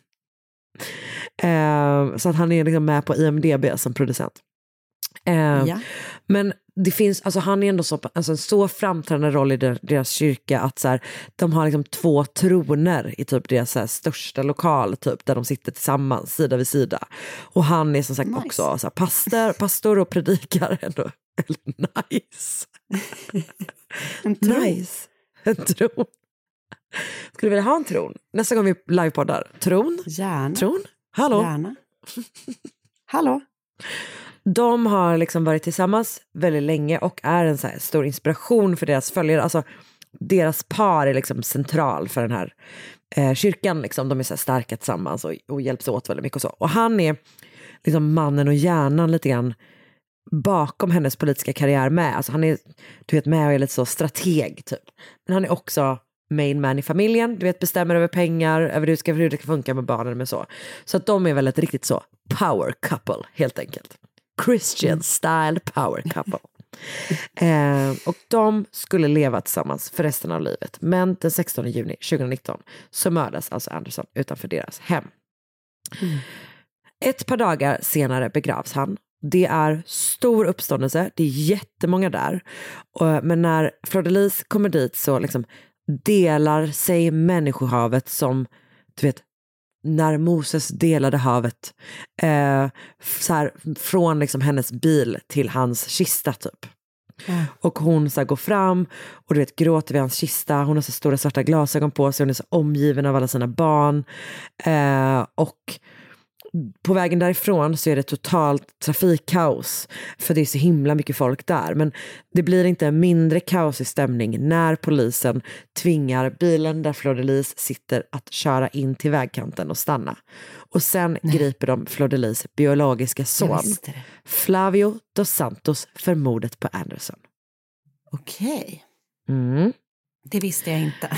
Uh, så att han är liksom med på I M D B som producent. Uh, ja. Men det finns, alltså han är ändå så, alltså en så framträdande roll i deras, deras kyrka att så här, de har liksom två troner i typ deras så här, största lokal typ, där de sitter tillsammans sida vid sida. Och han är som sagt nice. också så här, pastor, pastor och predikar ändå. Nice. En tron. Nice. En tron. Skulle du vilja ha en tron? Nästa gång vi livepoddar. Tron? Gärna. Tron? Hallå? Gärna. Hallå? De har liksom varit tillsammans väldigt länge och är en så här stor inspiration för deras följare. Alltså deras par är liksom central för den här eh, kyrkan. Liksom. De är så här starka tillsammans och, och hjälps åt väldigt mycket och så. Och han är liksom mannen och hjärnan lite grann bakom hennes politiska karriär med. Alltså han är, du vet, med och är lite så strateg typ. Men han är också main man i familjen, du vet, bestämmer över pengar, över hur det ska, hur det ska funka med barnen med så. Så att de är väl ett riktigt så power couple helt enkelt. Christian style power couple. eh, och de skulle leva tillsammans för resten av livet. Men den sextonde juni tjugonitton så mördas alltså Anderson utanför deras hem. Mm. Ett par dagar senare begravs han. Det är stor uppståndelse, det är jättemånga där. Och, men när Fleur-de-Lis kommer dit så liksom delar sig människohavet som, du vet, när Moses delade havet eh, så här, från liksom hennes bil till hans kista typ. Mm. Och hon så här, går fram och du vet, gråter vid hans kista. Hon har så stora svarta glasögon på sig. Hon är så omgiven av alla sina barn. Eh, och på vägen därifrån så är det totalt trafikkaos. För det är så himla mycket folk där. Men det blir inte en mindre kaos i stämning när polisen tvingar bilen där Flor de Lis sitter att köra in till vägkanten och stanna. Och sen Nej. griper de Flor de Lis biologiska son, Flavio dos Santos, för mordet på Anderson. Okej. Mm. Det visste jag inte.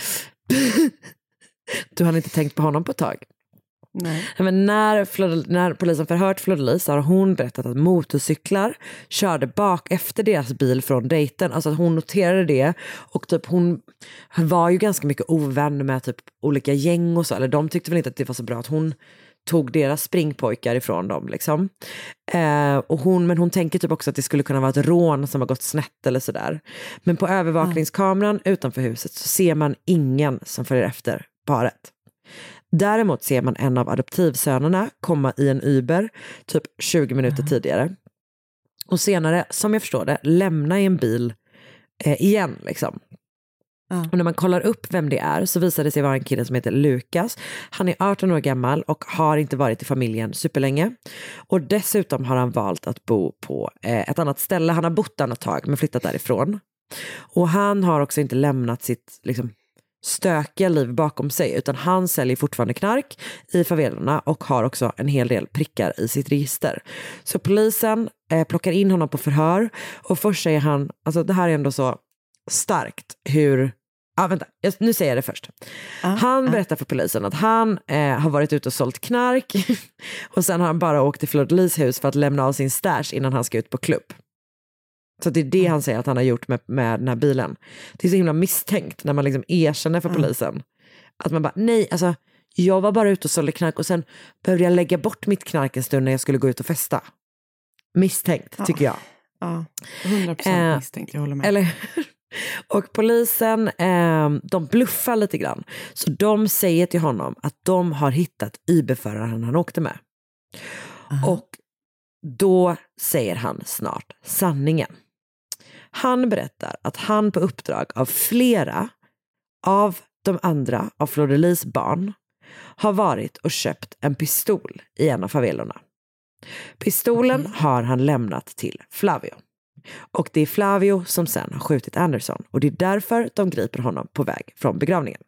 Du har inte tänkt på honom på ett tag? Nej. Men när, Flor, när polisen förhört Flor de Lis har hon berättat att motorcyklar körde bak efter deras bil från dejten. Alltså att hon noterade det. Och typ hon var ju ganska mycket ovän med typ olika gäng och så. Eller de tyckte väl inte att det var så bra att hon tog deras springpojkar ifrån dem liksom. Eh, och hon, men hon tänker typ också att det skulle kunna vara ett rån som har gått snett eller sådär. Men på övervakningskameran mm. utanför huset så ser man ingen som följer efter paret. Däremot ser man en av adoptivsönerna komma i en Uber typ tjugo minuter mm. tidigare. Och senare, som jag förstår det, lämna i en bil eh, igen liksom. Mm. Och när man kollar upp vem det är så visar det sig vara en kille som heter Lukas. Han är arton år gammal och har inte varit i familjen superlänge. Och dessutom har han valt att bo på eh, ett annat ställe. Han har bott där ett tag men flyttat därifrån. Och han har också inte lämnat sitt liksom stökiga liv bakom sig, utan han säljer fortfarande knark i favelorna och har också en hel del prickar i sitt register. Så polisen eh, plockar in honom på förhör och först säger han, alltså det här är ändå så starkt hur, ja ah, vänta, jag, nu säger jag det först. Uh, han uh. berättar för polisen att han eh, har varit ute och sålt knark och sen har han bara åkt till Flor de Lis hus för att lämna av sin stash innan han ska ut på klubb. Så det är det han säger att han har gjort med, med den här bilen. Det är så himla misstänkt när man liksom erkänner för polisen. Mm. Att man bara, nej, alltså jag var bara ute och sålde knark och sen behövde jag lägga bort mitt knark en stund när jag skulle gå ut och festa. Misstänkt, ja. Tycker jag. Ja, hundra procent eh, misstänkt, jag håller med. Eller, och polisen, eh, de bluffar lite grann. Så de säger till honom att de har hittat Uber-föraren han åkte med. Uh-huh. Och då säger han snart sanningen. Han berättar att han på uppdrag av flera av de andra av Flor de Lis barn har varit och köpt en pistol i en av favelorna. Pistolen mm. har han lämnat till Flavio. Och det är Flavio som sen har skjutit Anderson. Och det är därför de griper honom på väg från begravningen.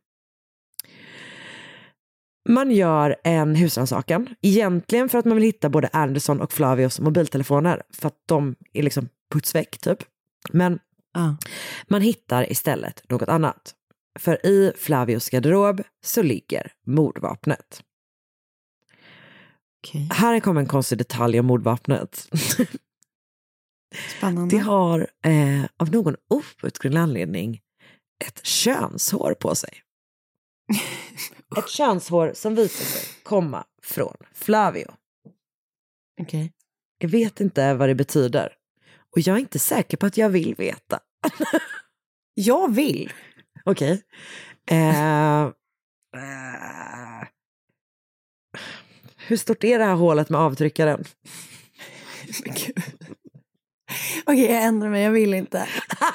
Man gör en husrannsakan. Egentligen för att man vill hitta både Anderson och Flavios mobiltelefoner. För att de är liksom putsväck typ. Men uh. man hittar istället något annat. För i Flavios garderob så ligger mordvapnet. Okay. Här kommer en konstig detalj om mordvapnet. Spännande. Det har eh, av någon outgrundlig anledning ett könshår på sig. Ett könshår som visar sig komma från Flavio. Okej. Okay. Jag vet inte vad det betyder. Och jag är inte säker på att jag vill veta. Jag vill. Okej. Okay. Eh, eh, hur stort är det här hålet med avtryckaren? Okej, okay, jag ändrar mig. Jag vill inte.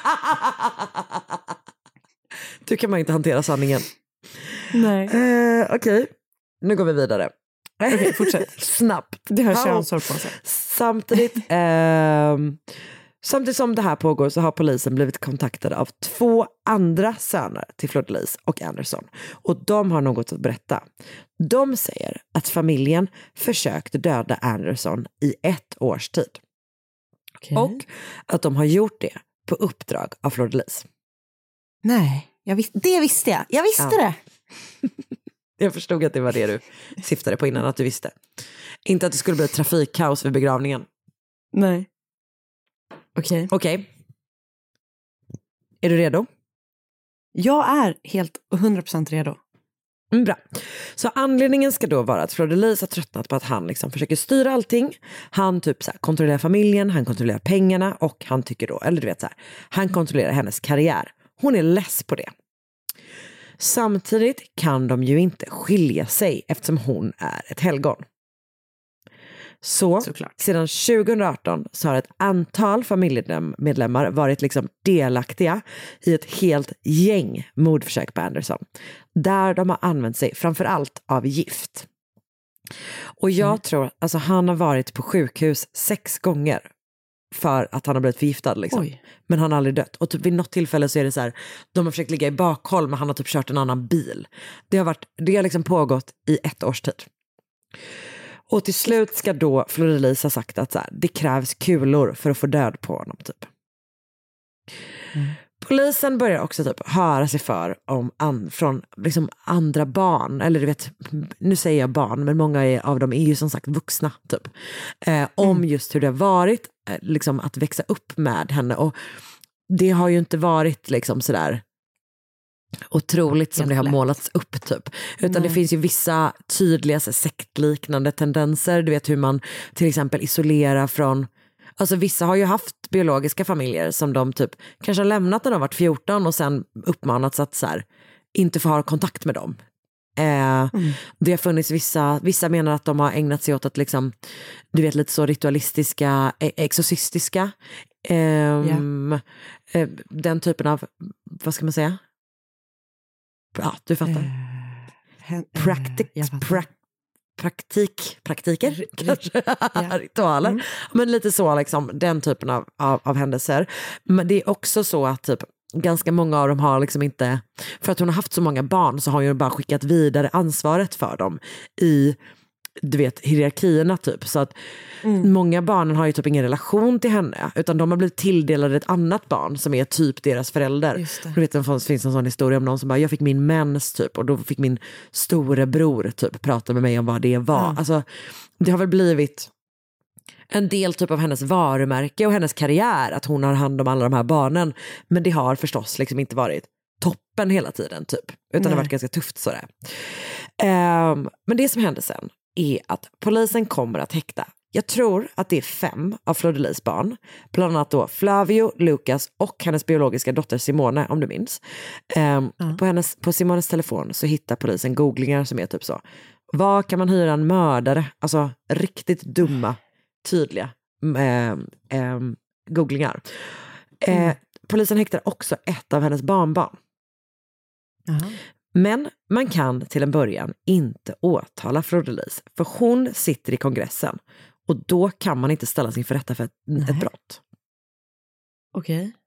Du kan man inte hantera sanningen. Nej. Eh, Okej, okay. Nu går vi vidare. Okej, okay, fortsätt. Snabbt. Det har könshår på sig. Samtidigt, eh, samtidigt som det här pågår så har polisen blivit kontaktade av två andra söner till Flor de Lis och Anderson. Och de har något att berätta. De säger att familjen försökte döda Anderson i ett års tid. Okay. Och att de har gjort det på uppdrag av Flor de Lis. Nej, jag vis- det visste jag. Jag visste ja. det. Jag förstod att det var det du syftade på innan, att du visste. Inte att det skulle bli ett trafikkaos vid begravningen. Nej. Okej. Okay. Okej. Okay. Är du redo? Jag är helt hundra procent redo. Mm, bra. Så anledningen ska då vara att Flor de Lis har tröttnat på att han liksom försöker styra allting. Han typ så här kontrollerar familjen, han kontrollerar pengarna och han tycker då, eller du vet så här, han kontrollerar hennes karriär. Hon är less på det. Samtidigt kan de ju inte skilja sig eftersom hon är ett helgon. Så Såklart. sedan tjugoarton så har ett antal familjemedlemmar varit liksom delaktiga i ett helt gäng mordförsök på Anderson. Där de har använt sig framförallt av gift. Och jag mm. tror, alltså han har varit på sjukhus sex gånger för att han har blivit förgiftad liksom. Men han har aldrig dött. Och typ vid något tillfälle så är det så här, de har försökt ligga i bakhåll men han har typ kört en annan bil. Det har, varit, det har liksom pågått i ett års tid. Och till slut ska då Fleur-de-Lis ha sagt att så här, det krävs kulor för att få död på honom typ. Mm. Polisen börjar också typ höra sig för om an, från liksom andra barn, eller du vet, nu säger jag barn, men många är, av dem är ju som sagt vuxna typ. Eh, om mm. just hur det har varit eh, liksom att växa upp med henne, och det har ju inte varit liksom sådär otroligt som det har målats upp typ. Utan Nej. Det finns ju vissa tydliga så, sektliknande tendenser. Du vet hur man till exempel isolerar från, alltså vissa har ju haft biologiska familjer som de typ kanske har lämnat när de varit fjorton och sen uppmanats att så här, inte få ha kontakt med dem. Eh, mm. Det har funnits vissa, vissa menar att de har ägnat sig åt att liksom, du vet lite så ritualistiska, exorcistiska eh, yeah. eh, den typen av, vad ska man säga? Ja, du fattar. Uh, Praktik, uh, prak, praktik, praktiker, R- kanske, yeah. ritualer. Mm. Men lite så, liksom, den typen av, av, av händelser. Men det är också så att typ, ganska många av dem har liksom inte, för att hon har haft så många barn så har hon ju bara skickat vidare ansvaret för dem i, du vet, hierarkierna typ. Så att mm. många barnen har ju typ ingen relation till henne, utan de har blivit tilldelade ett annat barn som är typ deras förälder. Du vet, det finns en sån historia om någon som bara, jag fick min mens typ, och då fick min storebror typ prata med mig om vad det var. Mm. Alltså, det har väl blivit en del typ av hennes varumärke och hennes karriär att hon har hand om alla de här barnen, men det har förstås liksom inte varit toppen hela tiden typ, utan Nej. Det har varit ganska tufft sådär. Um, men det som hände sen är att polisen kommer att häkta, jag tror att det är fem av Fleur-de-Lis barn, bland annat då Flavio, Lucas och hennes biologiska dotter Simone, om du minns. Um, mm. på, hennes, på Simones telefon så hittar polisen googlingar som är typ så, vad kan man hyra en mördare? Alltså riktigt dumma, tydliga eh, eh, googlingar. Eh, mm. Polisen häktar också ett av hennes barnbarn. Uh-huh. Men man kan till en början inte åtala Fleur-de-Lis, för hon sitter i kongressen och då kan man inte ställa sig inför rätta för ett, ett brott. Okej. Okay.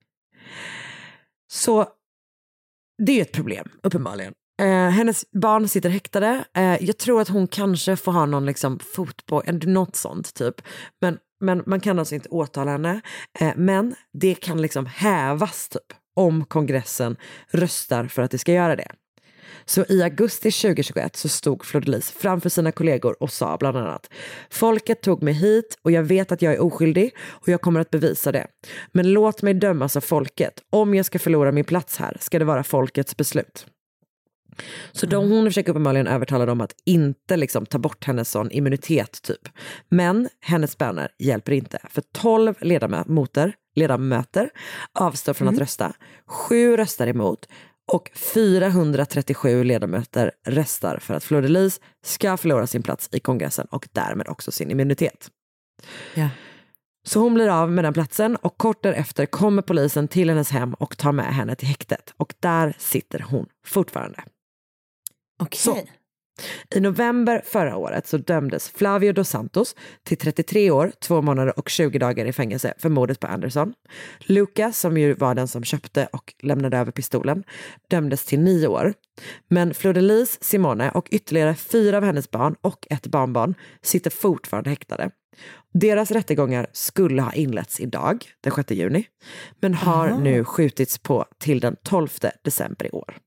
Så det är ju ett problem, uppenbarligen. Eh, hennes barn sitter häktade. Eh, jag tror att hon kanske får ha någon liksom fotboll, något sånt typ. Men, men man kan alltså inte åtala henne. Eh, men det kan liksom hävas typ om kongressen röstar för att det ska göra det. Så i augusti tjugohundratjugoett så stod Fleur-de-Lis framför sina kollegor och sa bland annat: folket tog mig hit och jag vet att jag är oskyldig och jag kommer att bevisa det. Men låt mig dömas av folket. Om jag ska förlora min plats här ska det vara folkets beslut. Så de, hon försöker uppenbarligen övertala dem att inte liksom ta bort hennes sån immunitet typ. Men hennes böner hjälper inte. För tolv ledamöter, ledamöter avstår från mm. att rösta. Sju röstar emot. Och fyrahundratrettiosju ledamöter röstar för att Fleur-de-Lis ska förlora sin plats i kongressen och därmed också sin immunitet. Ja. Så hon blir av med den platsen och kort därefter kommer polisen till hennes hem och tar med henne till häktet. Och där sitter hon fortfarande. Okej. Okay. I november förra året så dömdes Flavio dos Santos till trettiotre år, två månader och tjugo dagar i fängelse för mordet på Anderson. Lucas, som ju var den som köpte och lämnade över pistolen, dömdes till nio år. Men Fleur-de-Lis, Simone och ytterligare fyra av hennes barn och ett barnbarn sitter fortfarande häktade. Deras rättegångar skulle ha inletts idag, den sjätte juni, men har Aha. nu skjutits på till den tolfte december i år.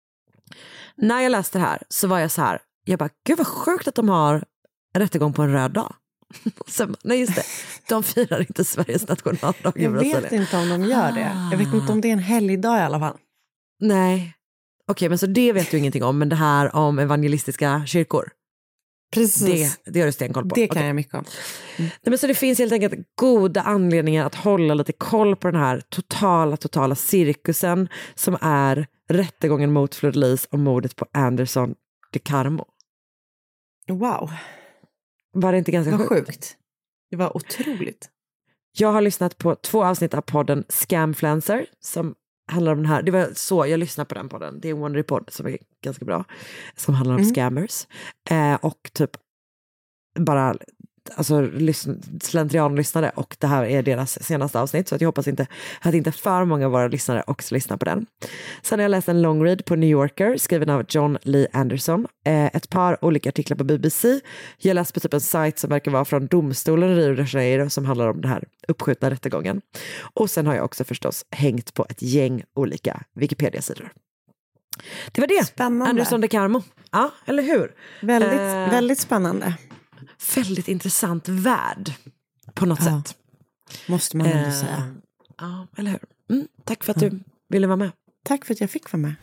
När jag läste det här så var jag så här, jag bara, gud vad sjukt att de har en rättegång på en röd dag. Sen, nej just det, de firar inte Sveriges nationaldag. Jag vet inte om de gör det. Jag vet inte om det är en helgdag i alla fall. Nej, okej, okay, men så det vet du ingenting om, men det här om evangelistiska kyrkor. Precis. Det, det har du stenkoll på. Det kan okay. jag mycket om. Mm. Nej, men så det finns helt enkelt goda anledningar att hålla lite koll på den här totala, totala cirkusen som är rättegången mot Fleur-de-Lis och mordet på Anderson de Carmo. Wow. Var det inte ganska det var sjukt? sjukt? Det var otroligt. Jag har lyssnat på två avsnitt av podden Scamfluencer som handlar om den här. Det var så jag lyssnade på den podden. Det är en Wondery-podd som är ganska bra. Som handlar om mm. scammers. Eh, och typ bara alltså, lyssn- slentrian lyssnade. Och det här är deras senaste avsnitt. Så att jag hoppas inte att inte för många av våra lyssnare också lyssnar på den. Sen har jag läst en long read på New Yorker skriven av John Lee Anderson. Eh, ett par olika artiklar på B B C. Jag läste på typ en sajt som verkar vara från domstolen i Rio de Janeiro som handlar om det här uppskjutna rättegången. Och sen har jag också förstås hängt på ett gäng olika Wikipedia-sidor. Det var det. Spännande. Anderson de Carmo. Ja, eller hur? Väldigt, eh, väldigt spännande. Väldigt intressant värld på något ja. sätt. Måste man ändå eh, säga. Ja, eller hur? Mm, tack för att du mm. ville vara med. Tack för att jag fick vara med.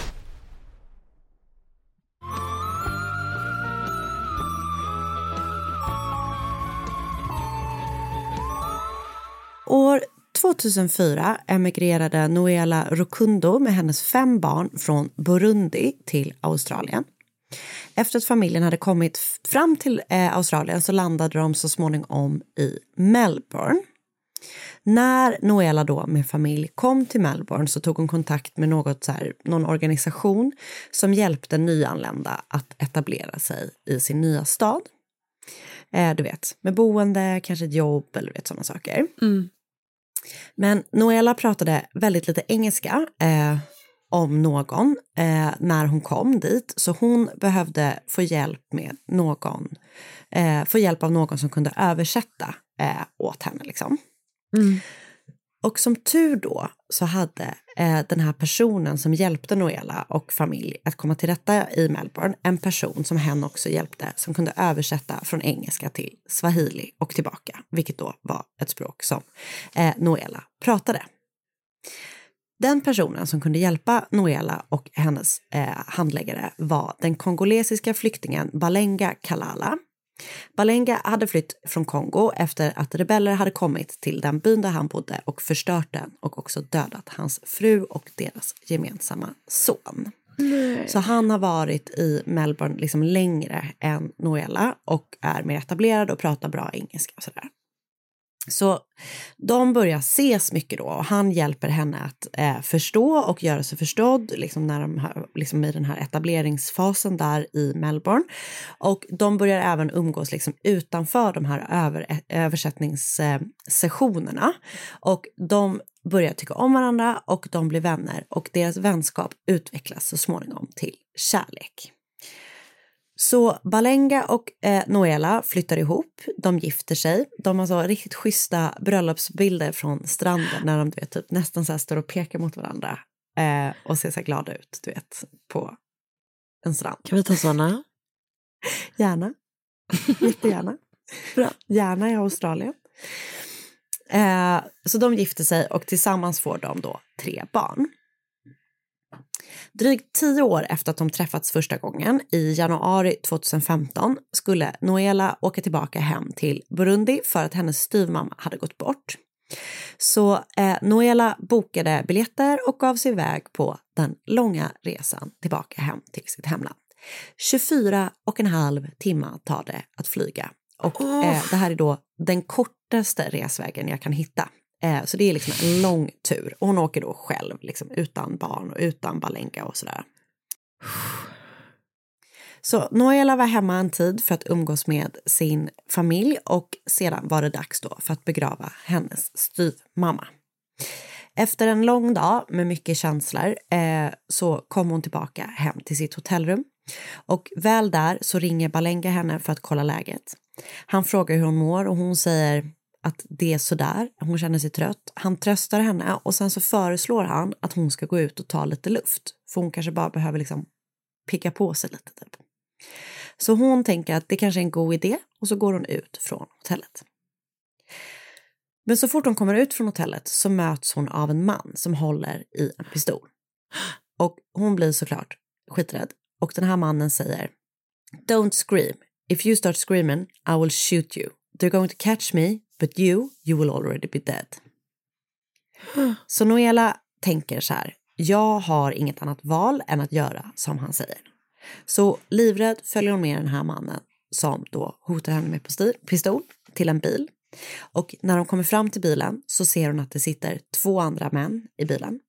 År tjugohundrafyra emigrerade Noela Rukundo med hennes fem barn från Burundi till Australien. Efter att familjen hade kommit fram till eh, Australien så landade de så småningom i Melbourne. När Noela då med familj kom till Melbourne så tog hon kontakt med något så här, någon organisation som hjälpte nyanlända att etablera sig i sin nya stad. Eh, du vet, med boende, kanske ett jobb eller vet sådana saker. Mm. Men Noela pratade väldigt lite engelska eh, om någon eh, när hon kom dit. Så hon behövde få hjälp med någon, eh, få hjälp av någon som kunde översätta eh, åt henne liksom. Mm. Och som tur då så hade eh, den här personen som hjälpte Noela och familj att komma till rätta i Melbourne en person som hen också hjälpte som kunde översätta från engelska till swahili och tillbaka, vilket då var ett språk som eh, Noela pratade. Den personen som kunde hjälpa Noela och hennes eh, handläggare var den kongolesiska flyktingen Balenga Kalala. Balenga hade flytt från Kongo efter att rebeller hade kommit till den byn där han bodde och förstört den och också dödat hans fru och deras gemensamma son. Nej. Så han har varit i Melbourne liksom längre än Noela och är mer etablerad och pratar bra engelska och sådär. Så de börjar ses mycket då och han hjälper henne att eh, förstå och göra sig förstådd liksom när de har, liksom i den här etableringsfasen där i Melbourne. Och de börjar även umgås liksom utanför de här över, översättningssessionerna. Och de börjar tycka om varandra och de blir vänner och deras vänskap utvecklas så småningom till kärlek. Så Balenga och eh, Noela flyttar ihop, de gifter sig. De har så riktigt schyssta bröllopsbilder från stranden när de du vet, typ, nästan så här står och pekar mot varandra eh, och ser så glada ut, du vet, på en strand. Kan vi ta sådana? Gärna, jättegärna. Bra. Gärna i Australien. Eh, så de gifter sig och tillsammans får de då tre barn. Drygt tio år efter att de träffats första gången, i januari tjugohundrafemton, skulle Noela åka tillbaka hem till Burundi för att hennes styvmamma hade gått bort. Så eh, Noela bokade biljetter och gav sig iväg på den långa resan tillbaka hem till sitt hemland. tjugofyra och en halv timme tar det att flyga. Och eh, det här är då den kortaste resvägen jag kan hitta. Eh, så det är liksom en lång tur. Och hon åker då själv, liksom, utan barn och utan Balenga och sådär. Så Noela var hemma en tid för att umgås med sin familj. Och sedan var det dags då för att begrava hennes styvmamma. Efter en lång dag med mycket känslor eh, så kom hon tillbaka hem till sitt hotellrum. Och väl där så ringer Balenga henne för att kolla läget. Han frågar hur hon mår och hon säger att det är sådär. Hon känner sig trött. Han tröstar henne och sen så föreslår han att hon ska gå ut och ta lite luft. För hon kanske bara behöver liksom picka på sig lite typ. Så hon tänker att det kanske är en god idé och så går hon ut från hotellet. Men så fort hon kommer ut från hotellet så möts hon av en man som håller i en pistol. Och hon blir såklart skiträdd. Och den här mannen säger: "Don't scream. If you start screaming, I will shoot you. They're going to catch me, but you, you will already be dead." Så Noela tänker så här: jag har inget annat val än att göra som han säger. Så livrädd följer hon med den här mannen som då hotar henne med pistol till en bil. Och när de kommer fram till bilen så ser hon att det sitter två andra män i bilen.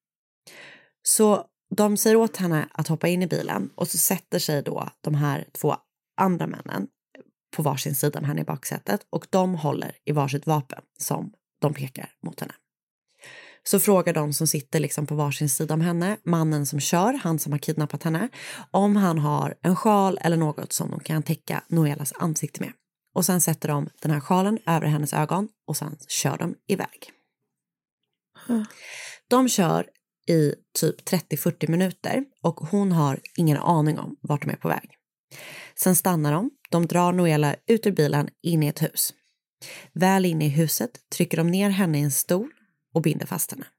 Så de säger åt henne att hoppa in i bilen och så sätter sig då de här två andra männen på varsin sida med henne i baksätet och de håller i varsitt vapen som de pekar mot henne. Så frågar de som sitter liksom på varsin sida om henne, mannen som kör, han som har kidnappat henne, om han har en sjal eller något som de kan täcka Noelas ansikte med. Och sen sätter de den här sjalen över hennes ögon och sen kör de iväg. Mm. De kör i typ trettio till fyrtio minuter och hon har ingen aning om vart de är på väg. Sen stannar de, de drar Noela ut ur bilen in i ett hus. Väl inne i huset trycker de ner henne i en stol och binder fast henne.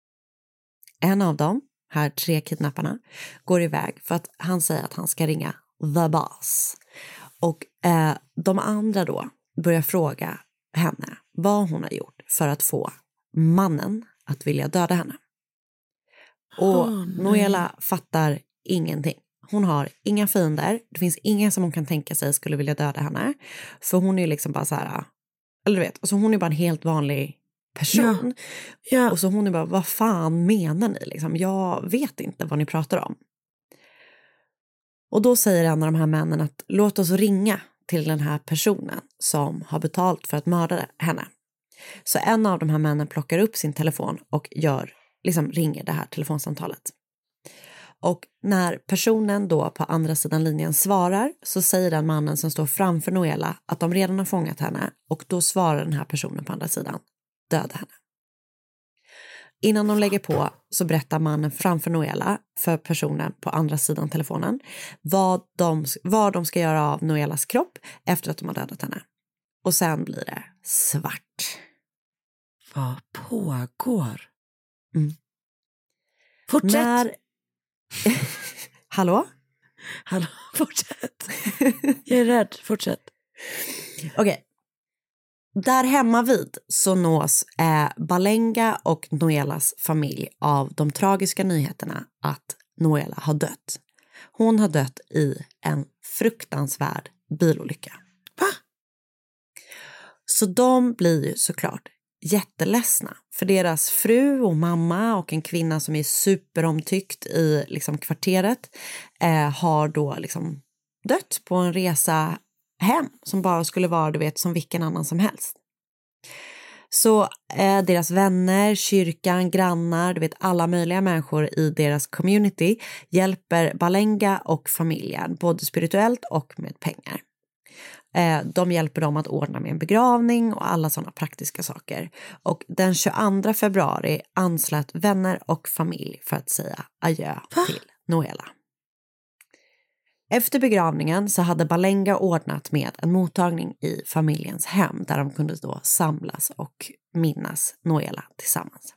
En av dem, här tre kidnapparna, går iväg för att han säger att han ska ringa the boss. Och eh, de andra då börjar fråga henne vad hon har gjort för att få mannen att vilja döda henne. Och oh, Noela fattar ingenting. Hon har inga fiender. Det finns ingen som hon kan tänka sig skulle vilja döda henne. För hon är liksom bara så här, eller du vet, alltså hon är bara en helt vanlig person. Ja. Ja. Och så hon är bara, vad fan menar ni? Liksom, jag vet inte vad ni pratar om. Och då säger en av de här männen att låt oss ringa till den här personen som har betalt för att mörda henne. Så en av de här männen plockar upp sin telefon och gör, liksom ringer det här telefonsamtalet. Och när personen då på andra sidan linjen svarar så säger den mannen som står framför Noela att de redan har fångat henne och då svarar den här personen på andra sidan, döda henne. Innan de lägger på så berättar mannen framför Noela för personen på andra sidan telefonen vad de, vad de ska göra av Noelas kropp efter att de har dödat henne. Och sen blir det svart. Vad pågår? Mm. Fortsätt! När... Hallå? Hallå, fortsätt. Jag är rädd, fortsätt. Okej. Okay. Där hemma vid så nås eh, Balenga och Noelas familj av de tragiska nyheterna att Noela har dött. Hon har dött i en fruktansvärd bilolycka. Va? Så de blir ju såklart jätteledsna. För deras fru och mamma och en kvinna som är superomtyckt i liksom, kvarteret eh, har då liksom dött på en resa hem som bara skulle vara, du vet, som vilken annan som helst. Så eh, deras vänner, kyrkan, grannar, du vet alla möjliga människor i deras community hjälper Balenga och familjen både spirituellt och med pengar. Eh, de hjälper dem att ordna med en begravning och alla sådana praktiska saker. Och den tjugoandra februari anslöt vänner och familj för att säga adjö Va? till Noela. Efter begravningen så hade Balenga ordnat med en mottagning i familjens hem där de kunde då samlas och minnas Noela tillsammans.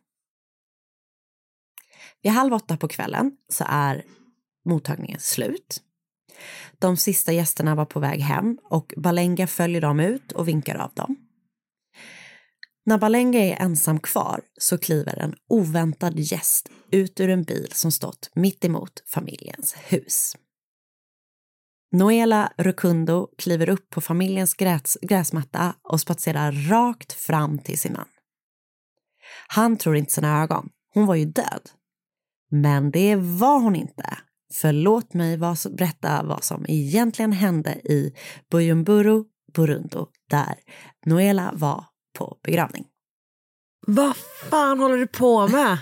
Vid halv åtta på kvällen så är mottagningen slut. De sista gästerna var på väg hem och Balenga följer dem ut och vinkar av dem. När Balenga är ensam kvar så kliver en oväntad gäst ut ur en bil som stått mitt emot familjens hus. Noela Rukundo kliver upp på familjens gräs, gräsmatta och spatserar rakt fram till sin man. Han tror inte sina ögon. Hon var ju död. Men det var hon inte. För låt mig berätta vad som egentligen hände i Bujumbura, Burundi, där Noela var på begravning. Vad fan håller du på med?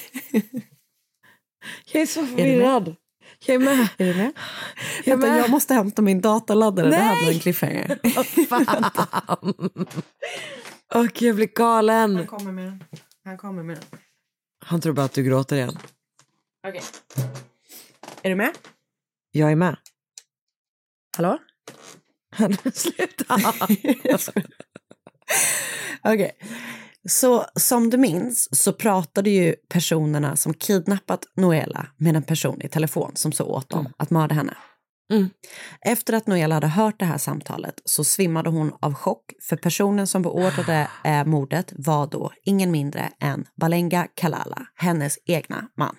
Jag är så förvirrad. Jag är med. Är du med? Jag, är med. Jag måste hämta min dataladdare. Nej! Det här blir en cliffhanger. Vad fan? Okej, jag blir galen. Han kommer med den. Han kommer med den. Han tror bara att du gråter igen. Okej. Okay. Är du med? Jag är med. Hallå? Sluta. Okej. Okay. Så som du minns så pratade ju personerna som kidnappat Noela med en person i telefon som så åt dem mm. att mörda henne. Mm. Efter att Noela hade hört det här samtalet så svimmade hon av chock för personen som beordrade eh, mordet var då ingen mindre än Balenga Kalala, hennes egna man.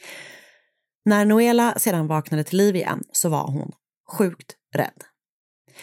När Noela sedan vaknade till liv igen så var hon sjukt rädd.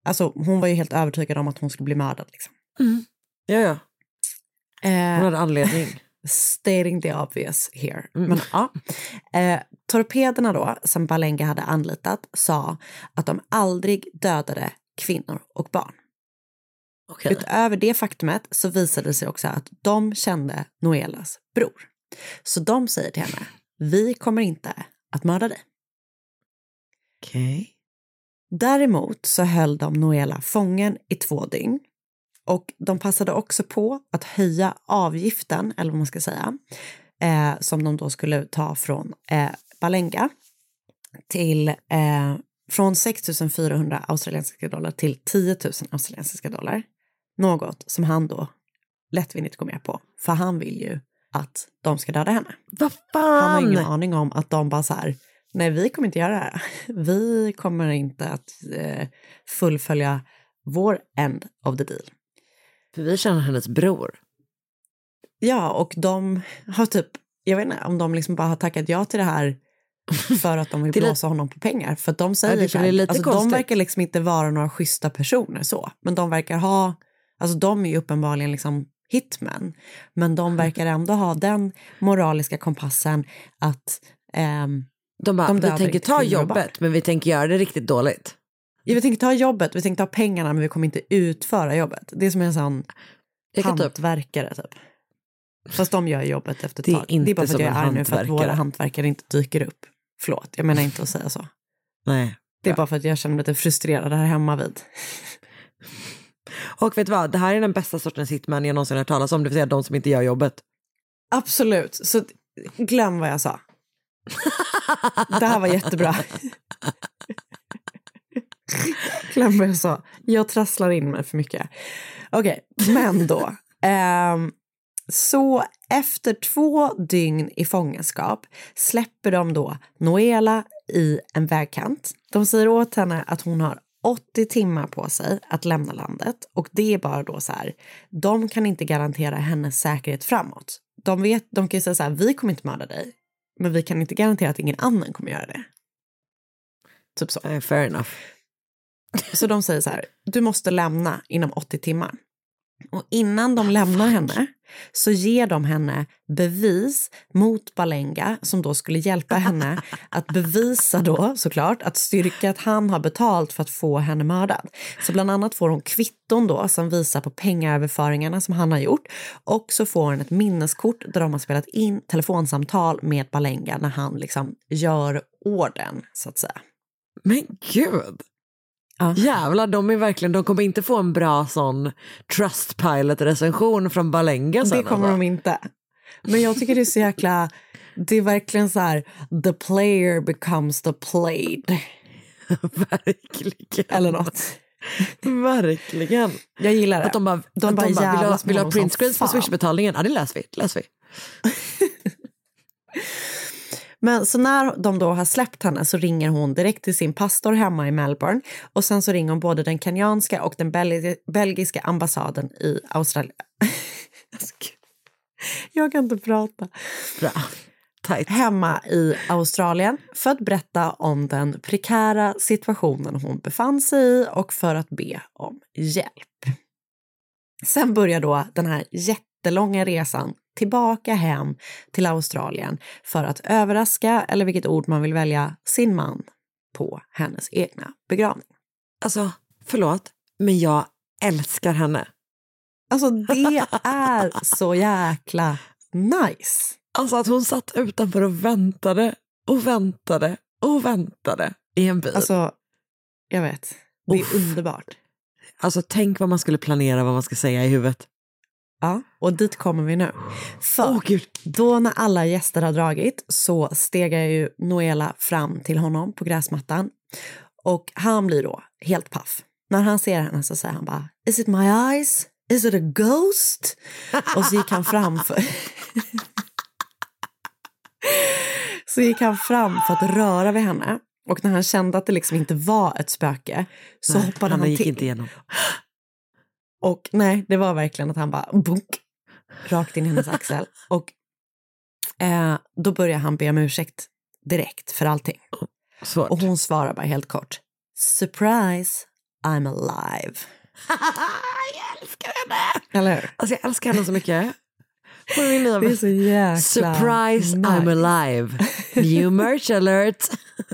alltså hon var ju helt övertygad om att hon skulle bli mördad liksom. Mm. Ja, ja. Eh, hon hade anledning. Stating the obvious here. Mm. Men ja. Eh, torpederna då, som Balenga hade anlitat, sa att de aldrig dödade kvinnor och barn. Okay. Utöver det faktumet så visade det sig också att de kände Noelas bror. Så de säger till henne, vi kommer inte att mörda dig. Okej. Okay. Däremot så höll de Noela fången i två dygn. Och de passade också på att höja avgiften, eller vad man ska säga, eh, som de då skulle ta från eh, Balenga till eh, från sex tusen fyrahundra australiensiska dollar till tio tusen australiensiska dollar. Något som han då lättvindigt går med på. För han vill ju att de ska döda henne. Vad fan? Han har ingen aning om att de bara så här, nej vi kommer inte göra det här. Vi kommer inte att eh, fullfölja vår end of the deal. För vi känner hennes bror. Ja, och de har typ, jag vet inte om de liksom bara har tackat ja till det här för att de vill blåsa honom på pengar. För att de säger ja, så här, lite alltså de verkar liksom inte vara några schyssta personer så. Men de verkar ha, alltså de är ju uppenbarligen liksom hitmen. Men de verkar ändå ha den moraliska kompassen att ehm, de bara, de vi tänker ta jobbet men vi tänker göra det riktigt dåligt. Ja, vi tänker ta jobbet, vi tänker ta pengarna men vi kommer inte utföra jobbet. Det är som en sån hantverkare typ. Fast de gör jobbet efter ett det är tag. inte det är bara för att jag är arg nu för att våra hantverkare. hantverkare inte dyker upp. Förlåt, jag menar inte att säga så. Nej. Det är bra. bara för att jag känner mig lite frustrerad här hemma vid. Och vet du vad, det här är den bästa sortens hitman jag någonsin har hört talas om, det vill säga de som inte gör jobbet. Absolut, så glöm vad jag sa. Det här var jättebra. Glöm vad jag sa. Jag trasslar in mig för mycket. Okej, okay, men då. Um, så efter två dygn i fångenskap släpper de då Noela i en vägkant. De säger åt henne att hon har åttio timmar på sig att lämna landet. Och det är bara då så här, de kan inte garantera hennes säkerhet framåt. De, vet, de kan ju säga så här, vi kommer inte mörda dig. Men vi kan inte garantera att ingen annan kommer göra det. Typ så. Uh, fair enough. Så de säger så här, du måste lämna inom åttio timmar. Och innan de lämnar henne så ger de henne bevis mot Balenga som då skulle hjälpa henne att bevisa då såklart att styrka att han har betalt för att få henne mördad. Så bland annat får hon kvitton då som visar på pengaöverföringarna som han har gjort och så får hon ett minneskort där de har spelat in telefonsamtal med Balenga när han liksom gör orden så att säga. Men gud! Ja. Jävlar, de är verkligen, de kommer inte få en bra sån Trustpilot-recension från Balenga sen. Det kommer alltså. de inte. Men jag tycker det är så jäkla, det är verkligen så här, the player becomes the played. Verkligen. Eller något. Verkligen. Jag gillar det. Att de bara, de att bara, de bara vill, ha, vill ha print screens på Swish-betalningen. Ja, det läser vi. Läser vi. Men så när de då har släppt henne så ringer hon direkt till sin pastor hemma i Melbourne. Och sen så ringer hon både den kenyanska och den belgi- belgiska ambassaden i Australien. Jag kan inte prata. Bra. Tight. Hemma i Australien för att berätta om den prekära situationen hon befann sig i och för att be om hjälp. Sen börjar då den här jättelånga resan tillbaka hem till Australien för att överraska, eller vilket ord man vill välja, sin man på hennes egna begravning. Alltså, förlåt, men jag älskar henne. Alltså det är så jäkla nice. Alltså att hon satt utanför och väntade och väntade och väntade i en bil. Alltså, jag vet. Det är Uff. underbart. Alltså tänk vad man skulle planera, vad man ska säga i huvudet. Ja, och dit kommer vi nu. För oh, Gud. då när alla gäster har dragit så stegar ju Noela fram till honom på gräsmattan. Och han blir då helt paff. När han ser henne så säger han bara, is it my eyes? Is it a ghost? Och så gick han fram för... så gick han fram för att röra vid henne. Och när han kände att det liksom inte var ett spöke så nej, hoppade han, han gick till. Inte igenom. Och nej, det var verkligen att han bara bunk, rakt in i hennes axel. Och eh, då börjar han be om ursäkt direkt för allting. Svårt. Och hon svarar bara helt kort. Surprise, I'm alive. Jag älskar henne. Eller hur? Alltså jag älskar henne så mycket. Hon är min nya. Det är så jäkla surprise, nice. I'm alive. New merch alert.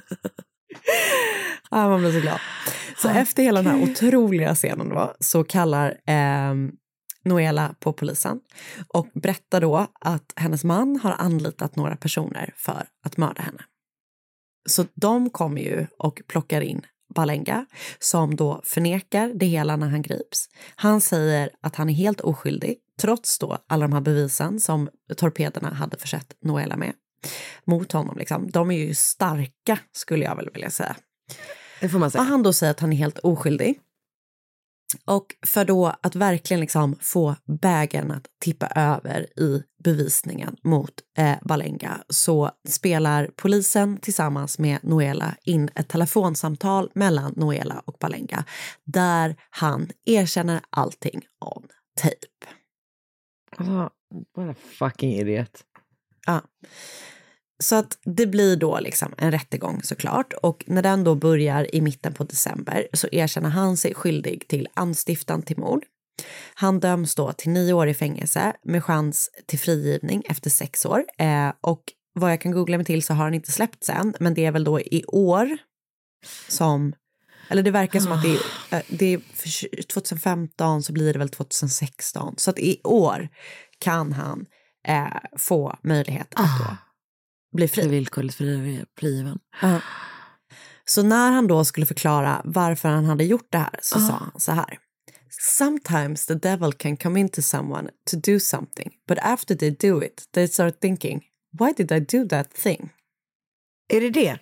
Ja, man blir så glad. Så oh, efter hela den här otroliga scenen då, så kallar eh, Noela på polisen och berättar då att hennes man har anlitat några personer för att mörda henne. Så de kommer ju och plockar in Balenga som då förnekar det hela när han grips. Han säger att han är helt oskyldig trots då alla de här bevisen som torpederna hade försett Noela med mot honom liksom. De är ju starka skulle jag väl vilja säga. Det får man säga. Och han då säger att han är helt oskyldig. Och för då att verkligen liksom få bägaren att tippa över i bevisningen mot eh, Balenga så spelar polisen tillsammans med Noela in ett telefonsamtal mellan Noela och Balenga där han erkänner allting on tape. Alltså, what a fucking idiot. Ja. Så att det blir då liksom en rättegång såklart och när den då börjar i mitten på december så erkänner han sig skyldig till anstiftan till mord. Han döms då till nio år i fängelse med chans till frigivning efter sex år eh, och vad jag kan googla mig till så har han inte släppts än men det är väl då i år som, eller det verkar som att det är, eh, det är för tjugohundrafemton så blir det väl tjugohundrasexton så att i år kan han eh, få möjlighet att då bli fri. Villkorligt frigiven. Uh. Så när han då skulle förklara varför han hade gjort det här så uh. sa han så här. Sometimes the devil can come into someone to do something, but after they do it, they start thinking, why did I do that thing? Är det det?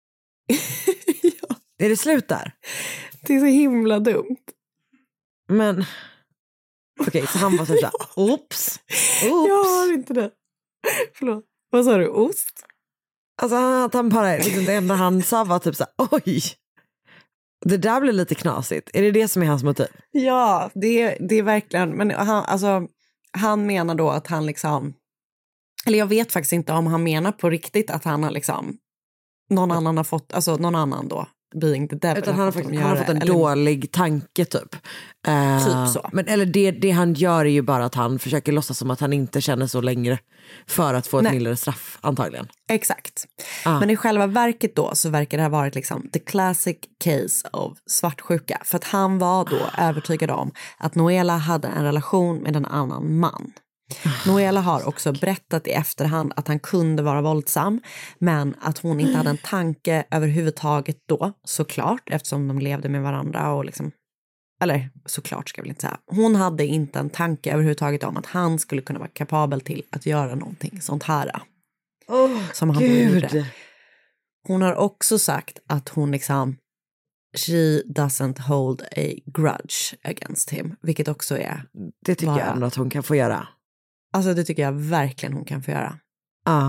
Ja. Är det slut där? Det är så himla dumt. Men, okej, okay, så han var så här, oops, oops. Jag har inte det. Förlåt. Vad sa du? Ost? Alltså att han bara, liksom, det enda han sa var typ så här, oj. Det där blir lite knasigt. Är det det som är hans motiv? Ja, det är, det är verkligen. Men han, alltså, han menar då att han liksom... Eller jag vet faktiskt inte om han menar på riktigt att han har liksom... Någon ja. annan har fått... Alltså någon annan då. Being the devil. Utan han har, fått, han har fått en eller, dålig tanke typ. Uh, typ så. Men, eller det, det han gör är ju bara att han försöker låtsas som att han inte känner så längre. För att få ett mildare straff antagligen. Exakt. Uh. Men i själva verket då så verkar det ha varit liksom the classic case of svartsjuka. För att han var då övertygad om att Noela hade en relation med en annan man. Noela har också berättat i efterhand att han kunde vara våldsam men att hon inte hade en tanke överhuvudtaget då, såklart, eftersom de levde med varandra och liksom, eller såklart ska jag väl inte säga. Hon hade inte en tanke överhuvudtaget om att han skulle kunna vara kapabel till att göra någonting sånt här. Oh, som han gjorde. Hon har också sagt att hon liksom she doesn't hold a grudge against him, vilket också är... Det tycker bara, jag ändå att hon kan få göra. Alltså det tycker jag verkligen hon kan få göra. Ja. Ah.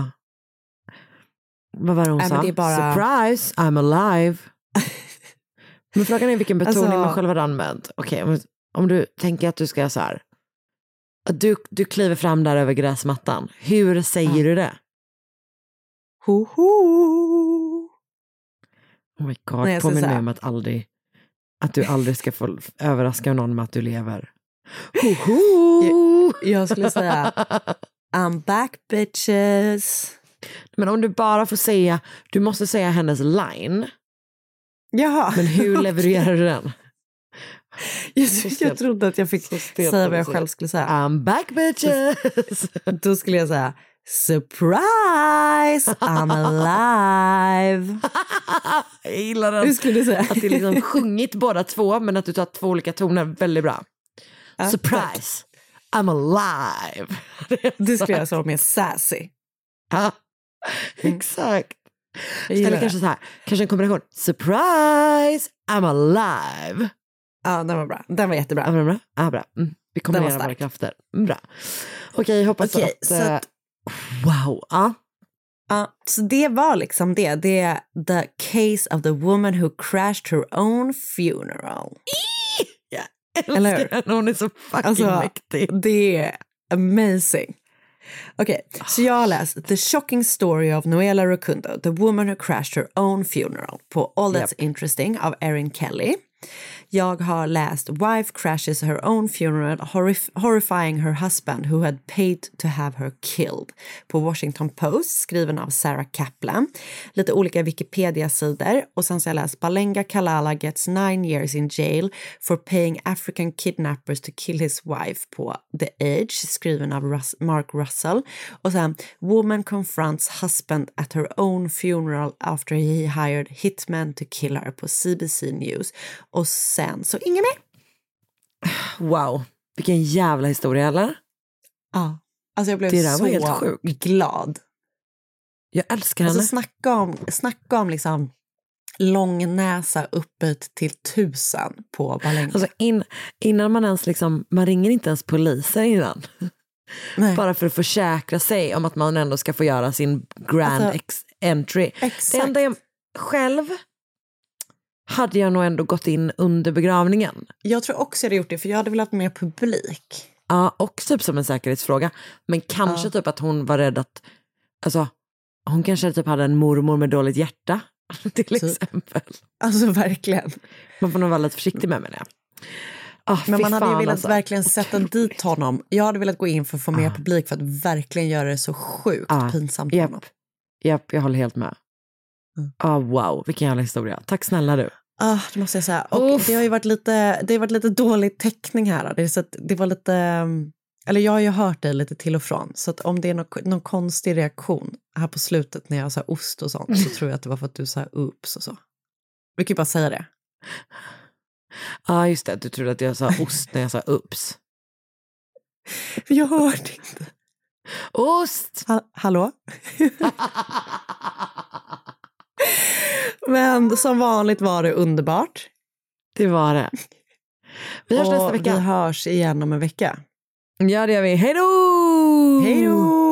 Vad var det hon äh, sa? Det är bara... Surprise, I'm alive. Men frågan är vilken betoning alltså... man själv har använt. Okej, okay, om, om du tänker att du ska så här... Du, du kliver fram där över gräsmattan. Hur säger ja. du det? Ho ho. Oh my god, påminner mig om att aldrig... Att du aldrig ska få överraska någon med att du lever. Ho ho. Jag, jag skulle säga I'm back bitches. Men om du bara får säga, du måste säga hennes line. Jaha. Men hur levererar du den? Jag, jag trodde att jag fick säga vad jag själv skulle säga. I'm back bitches. Då skulle jag säga surprise, I'm alive. Jag gillar den. Hur skulle du säga? Att det är liksom sjungit båda två men att du tar två olika toner väldigt bra. Uh, surprise, I'm alive. Du skulle jag säga mer sassy. Ja, exakt. Eller kanske så här, kanske en kombination. Surprise, I'm alive. Ja, den var bra. Den var jättebra. Ja, den var bra. Ja, bra. Mm. Vi kombinerar våra krafter. Bra. Okej, hoppas okay, att... Så att wow. Ja. Ja, så det var liksom det. Det är the case of the woman who crashed her own funeral. Ja, eller hur? Hon är så fucking alltså, mäktig. Det är amazing. Okej, okay, så jag har läst The Shocking Story of Noela Rukundo, The Woman Who Crashed Her Own Funeral på All That's yep. Interesting av Erin Kelly. Jag har läst Wife crashes her own funeral, horrif- horrifying her husband who had paid to have her killed på Washington Post, skriven av Sarah Kaplan. Lite olika Wikipedia-sidor. Och sen så har jag läst Balenga Kalala gets nine years in jail for paying African kidnappers to kill his wife på The Age, skriven av Rus- Mark Russell. Och sen Woman confronts husband at her own funeral after he hired hitmen to kill her på C B C News. Och sen så inget mer. Wow, vilken jävla historia, eller? Ja, alltså jag blev det där så var helt sjukt. glad. Jag älskar henne. Alltså snacka om, snacka om liksom lång näsa uppåt till tusen på Balenga. Alltså in, innan man ens liksom, man ringer inte ens polisen innan. Nej. Bara för att försäkra sig om att man ändå ska få göra sin grand alltså, ex- entry. Exakt. Det enda jag själv hade jag nog ändå gått in under begravningen. Jag tror också jag hade gjort det, för jag hade velat mer publik. Ja, och typ som en säkerhetsfråga. Men kanske ja. typ att hon var rädd att, alltså, hon kanske typ hade en mormor med dåligt hjärta, till typ. exempel. Alltså verkligen. Man får nog vara lite försiktig med det. Oh, men man hade ju velat alltså. verkligen sätta dit honom. Jag hade velat gå in för att få mer ah. publik för att verkligen göra det så sjukt ah. pinsamt för yep. honom. Japp, jag håller helt med. Mm. Oh, wow, vilken jävla historia. Tack snälla du. Ah, det måste jag säga. Och Uff. det har ju varit lite, det har varit lite dålig täckning här. Det, är så att det var lite, eller jag har ju hört det lite till och från. Så att om det är någon, någon konstig reaktion här på slutet när jag sa ost och sånt, så tror jag att det var för att du sa ups och så. Vi kan ju bara säga det. Ja, ah, just det. Du trodde att jag sa ost när jag sa ups. Jag hörde inte. Ost! Ha- hallå? Men som vanligt var det underbart. Det var det. Vi hörs och nästa vecka. Vi hörs igen om en vecka. Ja, det gör vi. Hej då! Hej då!